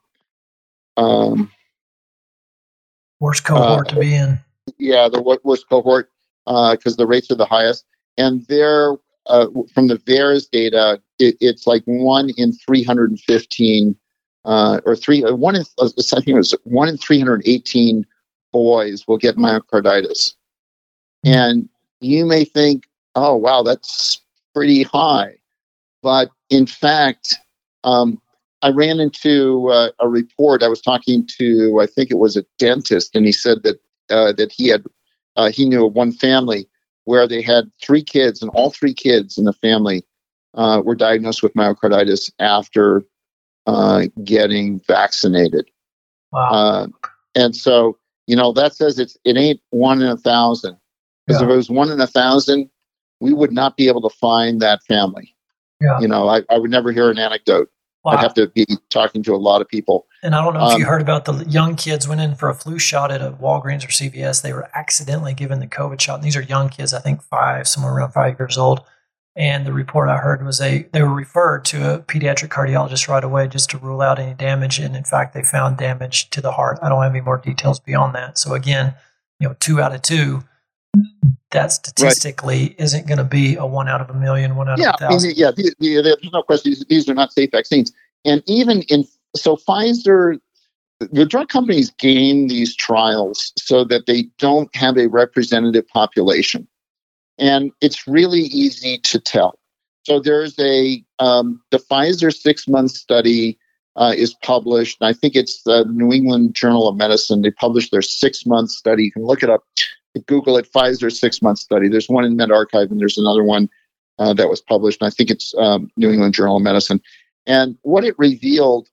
um, worst cohort uh, to be in. Yeah. The worst cohort. because uh, the rates are the highest. And there, uh, from the VAERS data, it, it's like one in three hundred fifteen, uh, or three, uh, one in, uh, I think it was one in three hundred eighteen boys will get myocarditis. And you may think, oh, wow, that's pretty high. But in fact, um, I ran into uh, a report. I was talking to, I think it was a dentist, and he said that uh, that he had uh, he knew of one family where they had three kids, and all three kids in the family uh, were diagnosed with myocarditis after uh, getting vaccinated. Wow. Uh, and so, you know, that says it's it ain't one in a thousand. Because yeah. if it was one in a thousand, we would not be able to find that family. Yeah. You know, I, I would never hear an anecdote. Wow. I'd have to be talking to a lot of people. And I don't know um, if you heard about the young kids went in for a flu shot at a Walgreens or C V S. They were accidentally given the COVID shot. And these are young kids, I think five, somewhere around five years old. And the report I heard was they, they were referred to a pediatric cardiologist right away just to rule out any damage. And in fact, they found damage to the heart. I don't have any more details beyond that. So again, you know, two out of two, that statistically right. isn't going to be a one out of a million, one out yeah, of a thousand. I mean, yeah, the, the, there's no question. These, these are not safe vaccines. And even in, so Pfizer, the drug companies gain these trials so that they don't have a representative population. And it's really easy to tell. So there's a, um, the Pfizer six-month study uh, is published. And I think it's the New England Journal of Medicine. They published their six-month study. You can look it up. Google it, Pfizer six-month study. There's one in medRxiv, and there's another one uh, that was published. And I think it's um, New England Journal of Medicine. And what it revealed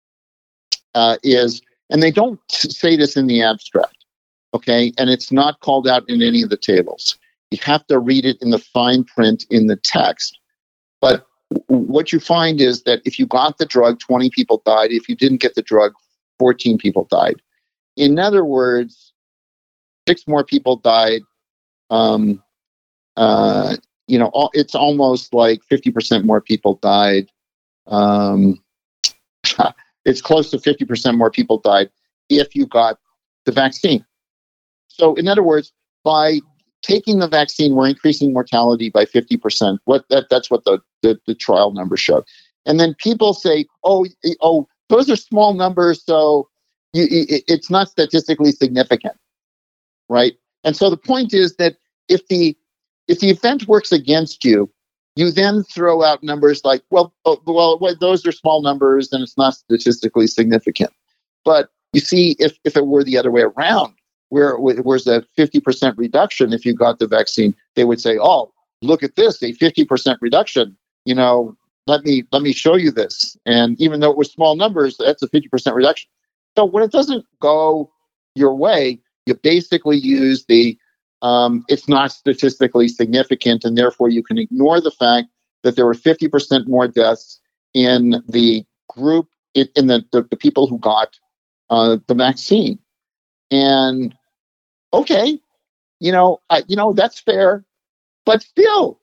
uh, is, and they don't say this in the abstract, okay? And it's not called out in any of the tables. You have to read it in the fine print in the text. But w- what you find is that if you got the drug, twenty people died. If you didn't get the drug, fourteen people died. In other words, six more people died. Um, uh, you know, all, it's almost like fifty percent more people died. Um, it's close to fifty percent more people died if you got the vaccine. So, in other words, by taking the vaccine, we're increasing mortality by fifty percent. What that that's what the, the, the trial numbers showed. And then people say, oh, oh, those are small numbers, so you, it, it's not statistically significant. Right. And so the point is that if the if the event works against you, you then throw out numbers like, well, oh, well, well, those are small numbers and it's not statistically significant. But you see, if, if it were the other way around, where it was a fifty percent reduction if you got the vaccine, they would say, oh, look at this, a fifty percent reduction. You know, let me let me show you this. And even though it was small numbers, that's a fifty percent reduction. So when it doesn't go your way, you basically use the, um, it's not statistically significant, and therefore you can ignore the fact that there were fifty percent more deaths in the group, in, in the, the, the people who got uh, the vaccine. And okay, you know, I, you know, that's fair, but still,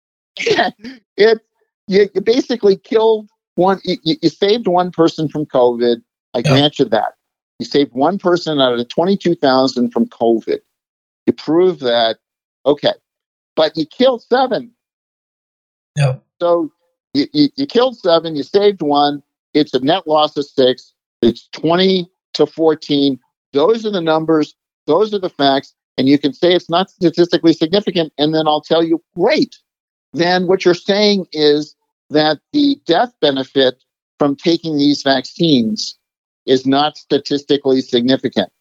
it you, you basically killed one, you, you saved one person from COVID. I grant you that. You saved one person out of the twenty-two thousand from COVID. You prove that, okay. But you killed seven. Yeah. So you, you, you killed seven, you saved one. It's a net loss of six. It's twenty to fourteen. Those are the numbers. Those are the facts. And you can say it's not statistically significant. And then I'll tell you, great. Then what you're saying is that the death benefit from taking these vaccines is not statistically significant.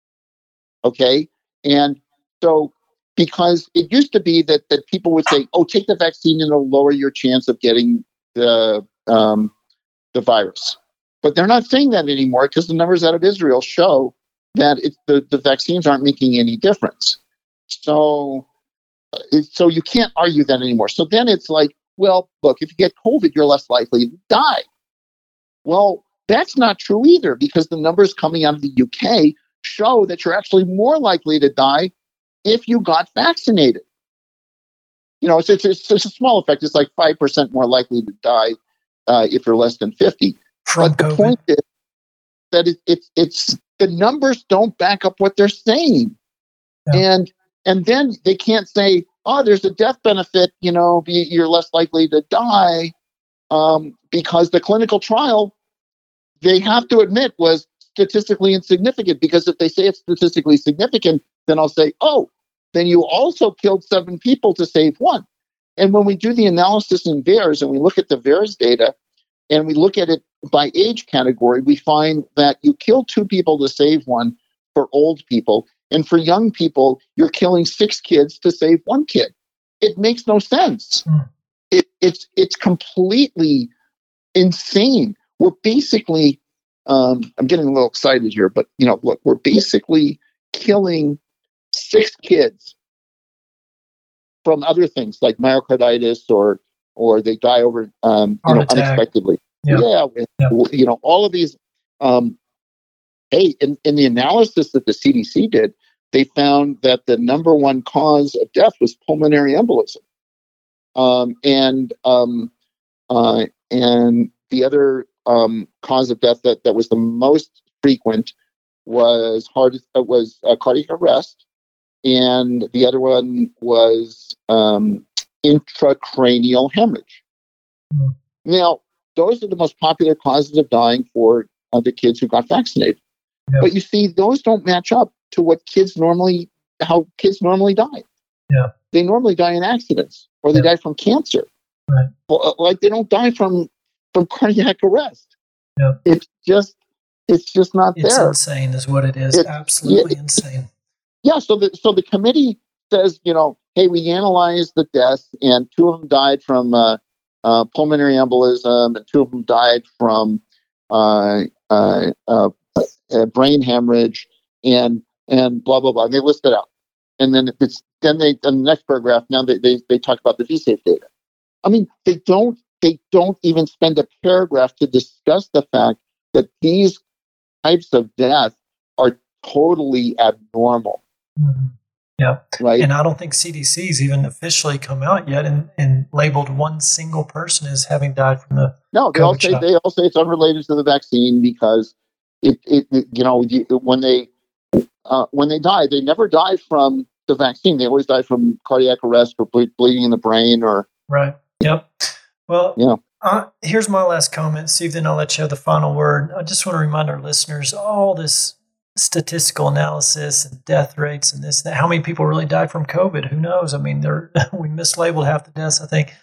Okay? And so, because it used to be that, that people would say, oh, take the vaccine and it'll lower your chance of getting the, um, the virus. But they're not saying that anymore because the numbers out of Israel show that it, the, the vaccines aren't making any difference. So, it, so you can't argue that anymore. So then it's like, well, look, if you get COVID, you're less likely to die. Well, that's not true either, because the numbers coming out of the U K show that you're actually more likely to die if you got vaccinated. You know, it's, it's, it's a small effect. It's like five percent more likely to die uh, if you're less than fifty. From but the COVID. point is that it, it, it's the numbers don't back up what they're saying. Yeah. And And then they can't say, oh, there's a death benefit, you know, be, you're less likely to die, um, because the clinical trial, they have to admit, was statistically insignificant. Because if they say it's statistically significant, then I'll say, oh, then you also killed seven people to save one. And when we do the analysis in VAERS and we look at the VAERS data and we look at it by age category, we find that you kill two people to save one for old people. And for young people, you're killing six kids to save one kid. It makes no sense. Mm. It, it's it's completely insane. We're basically, um, I'm getting a little excited here, but you know, look, we're basically killing six kids from other things like myocarditis, or or they die over um, you know attack. unexpectedly. Yeah. Yeah, yeah, you know, all of these. Um, hey, in, in the analysis that the C D C did, they found that the number one cause of death was pulmonary embolism, um, and um, uh, and the other um, cause of death that, that was the most frequent was heart uh, was uh, cardiac arrest, and the other one was um, intracranial hemorrhage. Mm. Now, those are the most popular causes of dying for uh, the kids who got vaccinated. Yep. But you see, those don't match up to what kids normally, how kids normally die. Yeah. They normally die in accidents, or they yep. die from cancer. Right. Well, like they don't die from from cardiac arrest. Yep. It's just, it's just not it's there. It's insane, is what it is. It's, Absolutely yeah, insane. Yeah. So the so the committee says, you know, hey, we analyzed the deaths, and two of them died from uh, uh, pulmonary embolism, and two of them died from uh, uh, uh, uh, brain hemorrhage, and and blah blah blah. And they list it out, and then it's then they in the next paragraph. Now they they, they talk about the V SAFE data. I mean, they don't they don't even spend a paragraph to discuss the fact that these types of death are totally abnormal. Mm-hmm. Yeah. Right. And I don't think C D C's even officially come out yet and, and labeled one single person as having died from the no. They COVID all say shot. they all say it's unrelated to the vaccine, because it, it, it you know when they uh, when they die, they never die from the vaccine. They always die from cardiac arrest or ble- bleeding in the brain, or right. Yep. Well, yeah. Uh, here's my last comment, Steve. Then I'll let you have the final word. I just want to remind our listeners, all this statistical analysis and death rates and this, that, how many people really died from COVID? Who knows? I mean, they're, we mislabeled half the deaths, I think.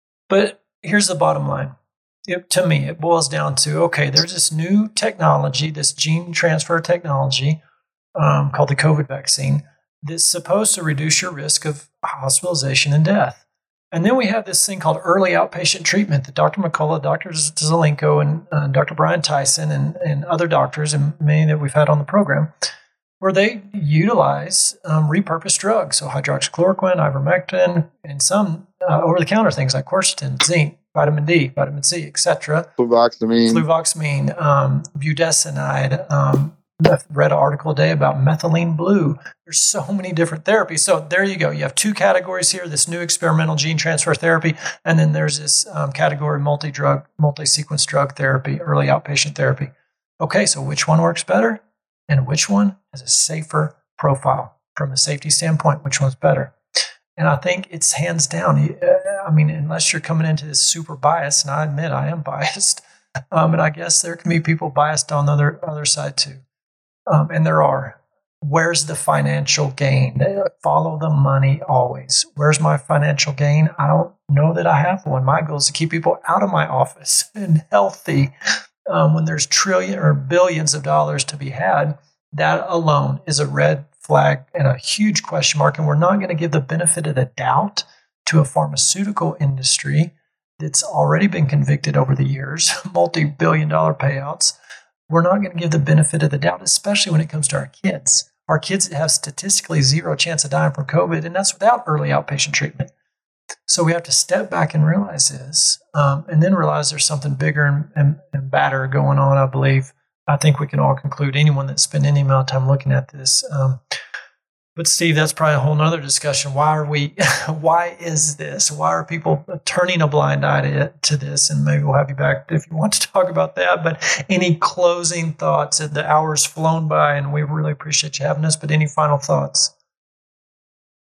But here's the bottom line. It, to me, it boils down to, okay, there's this new technology, this gene transfer technology um, called the COVID vaccine, that's supposed to reduce your risk of hospitalization and death. And then we have this thing called early outpatient treatment that Doctor McCullough, Doctor Zelenko, and uh, Doctor Brian Tyson, and, and other doctors, and many that we've had on the program, where they utilize um, repurposed drugs. So hydroxychloroquine, ivermectin, and some uh, over-the-counter things like quercetin, zinc, vitamin D, vitamin C, et cetera. Fluvoxamine. Fluvoxamine, um, budesonide. Um, I read an article today about methylene blue. There's so many different therapies. So there you go. You have two categories here, this new experimental gene transfer therapy, and then there's this um, category multi-drug, multi-sequence drug therapy, early outpatient therapy. Okay, so which one works better? And which one has a safer profile from a safety standpoint? Which one's better? And I think it's hands down. I mean, unless you're coming into this super bias, and I admit I am biased, um, and I guess there can be people biased on the other, other side too. Um, and there are. Where's the financial gain? Follow the money always. Where's my financial gain? I don't know that I have one. My goal is to keep people out of my office and healthy. Um, when there's trillion or billions of dollars to be had, that alone is a red flag and a huge question mark. And we're not going to give the benefit of the doubt to a pharmaceutical industry that's already been convicted over the years, multi-billion dollar payouts. We're not going to give the benefit of the doubt, especially when it comes to our kids. Our kids have statistically zero chance of dying from COVID, and that's without early outpatient treatment. So we have to step back and realize this, um, and then realize there's something bigger and, and, and badder going on, I believe. I think we can all conclude, anyone that's spent any amount of time looking at this. Um, but Steve, that's probably a whole nother discussion. Why are we, why is this? Why are people turning a blind eye to, it, to this? And maybe we'll have you back if you want to talk about that. But any closing thoughts? The hour's flown by, and we really appreciate you having us. But any final thoughts?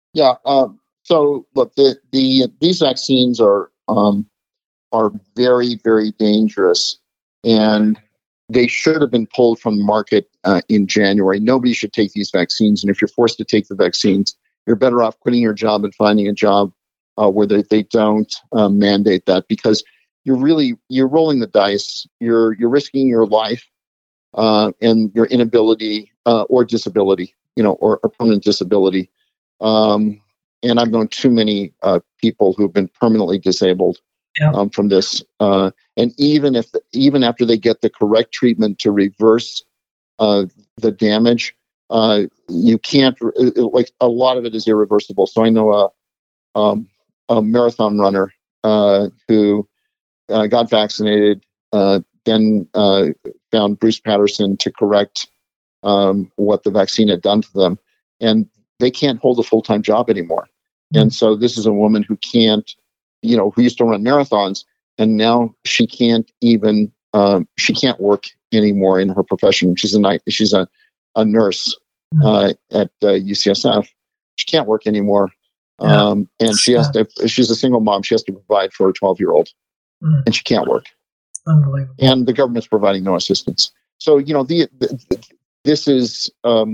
Yeah. Um, so look, the, the these vaccines are um, are very, very dangerous, and they should have been pulled from the market uh, in January. Nobody should take these vaccines, and if you're forced to take the vaccines, you're better off quitting your job and finding a job uh, where they, they don't uh, mandate that, because you're really you're rolling the dice. You're you're risking your life uh, and your inability uh, or disability, you know, or, or permanent disability. Um, and I've known too many uh, people who've been permanently disabled Yeah. um, from this. Uh, and even if even after they get the correct treatment to reverse uh, the damage, uh, you can't. Like, a lot of it is irreversible. So I know a, um, a marathon runner uh, who uh, got vaccinated, uh, then uh, found Bruce Patterson to correct um, what the vaccine had done to them, and they can't hold a full-time job anymore. Mm-hmm. And so this is a woman who can't, you know, who used to run marathons, and now she can't even um, she can't work anymore in her profession. She's a night she's a a nurse uh, at uh, U C S F. She can't work anymore, yeah. um, and she has to. She's a single mom. She has to provide for a twelve-year-old, mm. and she can't work. Unbelievable. And the government's providing no assistance. So you know the, the this is um,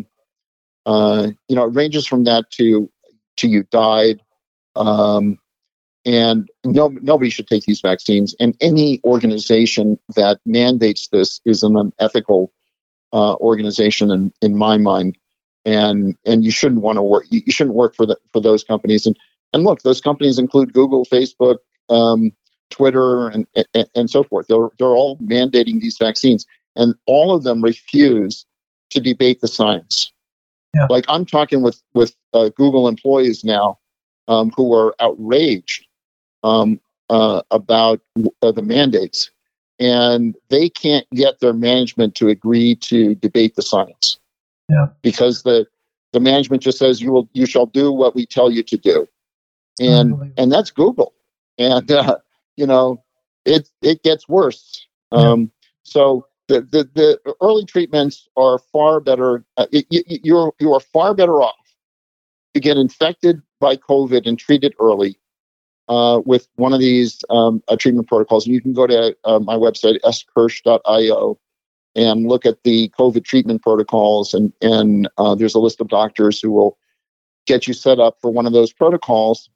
uh, you know it ranges from that to to you died. Um, And no, nobody should take these vaccines. And any organization that mandates this is an unethical uh, organization, in, in my mind. And and you shouldn't want to work. You shouldn't work for the for those companies. And and look, those companies include Google, Facebook, um, Twitter, and, and and so forth. They're they're all mandating these vaccines, and all of them refuse to debate the science. Yeah. Like, I'm talking with with uh, Google employees now um, who are outraged Um, uh, about uh, the mandates, and they can't get their management to agree to debate the science. Yeah, because the the management just says you will you shall do what we tell you to do, and and that's Google, and uh, you know it it gets worse. Yeah. Um, so the, the the early treatments are far better. Uh, you, you're you are far better off to get infected by COVID and treat it early. Uh, with one of these um, uh, treatment protocols. And you can go to uh, my website, s kirsch dot io, and look at the COVID treatment protocols. And, and uh, there's a list of doctors who will get you set up for one of those protocols.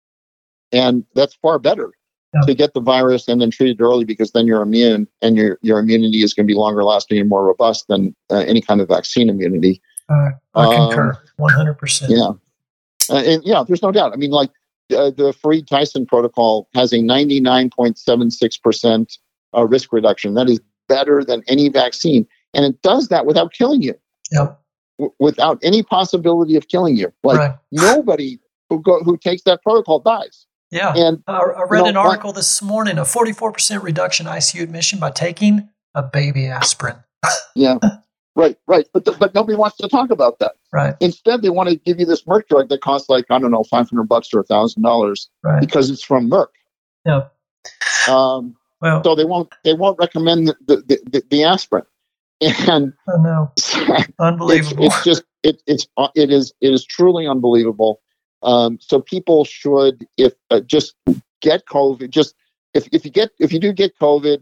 And that's far better yeah. to get the virus and then treat it early, because then you're immune, and your, your immunity is going to be longer lasting and more robust than uh, any kind of vaccine immunity. Uh, I concur, um, one hundred percent. Yeah. Uh, and yeah, there's no doubt. I mean, like, Uh, the Fareed-Tyson protocol has a ninety-nine point seven six percent uh, risk reduction. That is better than any vaccine. And it does that without killing you. Yep. W- without any possibility of killing you. Like, right. Nobody who go, who takes that protocol dies. Yeah. And uh, I read you know, an article but, this morning, a forty-four percent reduction I C U admission by taking a baby aspirin. Yeah. Right, right. But the, but nobody wants to talk about that. Right. Instead, they want to give you this Merck drug that costs, like, I don't know, five hundred bucks or a thousand dollars because it's from Merck. Yeah. Um, well, so they won't they won't recommend the the, the, the aspirin. And oh no, unbelievable. It's, it's just it it's it is it is truly unbelievable. Um, so people should, if uh, just get COVID. Just if if you get if you do get COVID.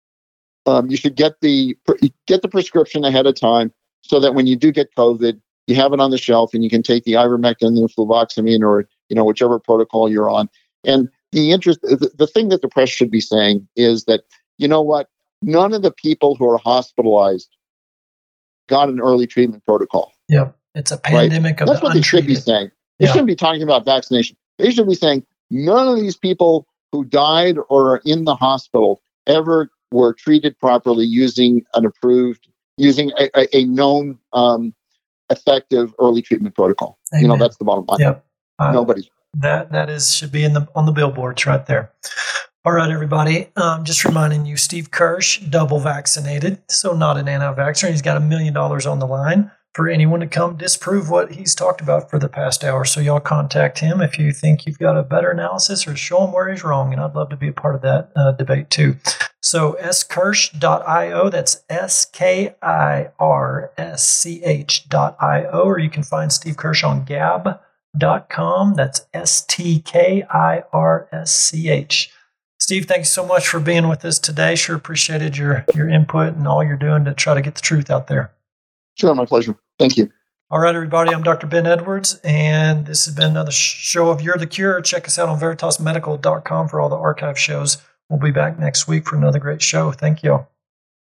Um, you should get the get the prescription ahead of time, so that when you do get COVID, you have it on the shelf and you can take the ivermectin, the fluvoxamine, or you know whichever protocol you're on. And the interest, the, the thing that the press should be saying is that, you know what, none of the people who are hospitalized got an early treatment protocol. Yeah, it's a pandemic right? of That's the what untreated. They should be saying. They yeah. shouldn't be talking about vaccination. They should be saying none of these people who died or are in the hospital ever were treated properly using an approved, using a, a, a known um, effective early treatment protocol. Amen. You know, that's the bottom line. Yep. Uh, Nobody. That that is should be in the on the billboards right there. All right, everybody. Um, just reminding you, Steve Kirsch, double vaccinated, so not an anti-vaxxer. He's got a million dollars on the line for anyone to come disprove what he's talked about for the past hour. So y'all contact him if you think you've got a better analysis, or show him where he's wrong. And I'd love to be a part of that uh, debate too. So s kirsch dot io, that's S K I R S C H dot I O, or you can find Steve Kirsch on Gab dot com. That's S T K I R S C H. Steve, thanks so much for being with us today. Sure appreciated your, your input and all you're doing to try to get the truth out there. Sure, my pleasure. Thank you. All right, everybody, I'm Doctor Ben Edwards, and this has been another show of You're the Cure. Check us out on veritas medical dot com for all the archive shows. We'll be back next week for another great show. Thank you.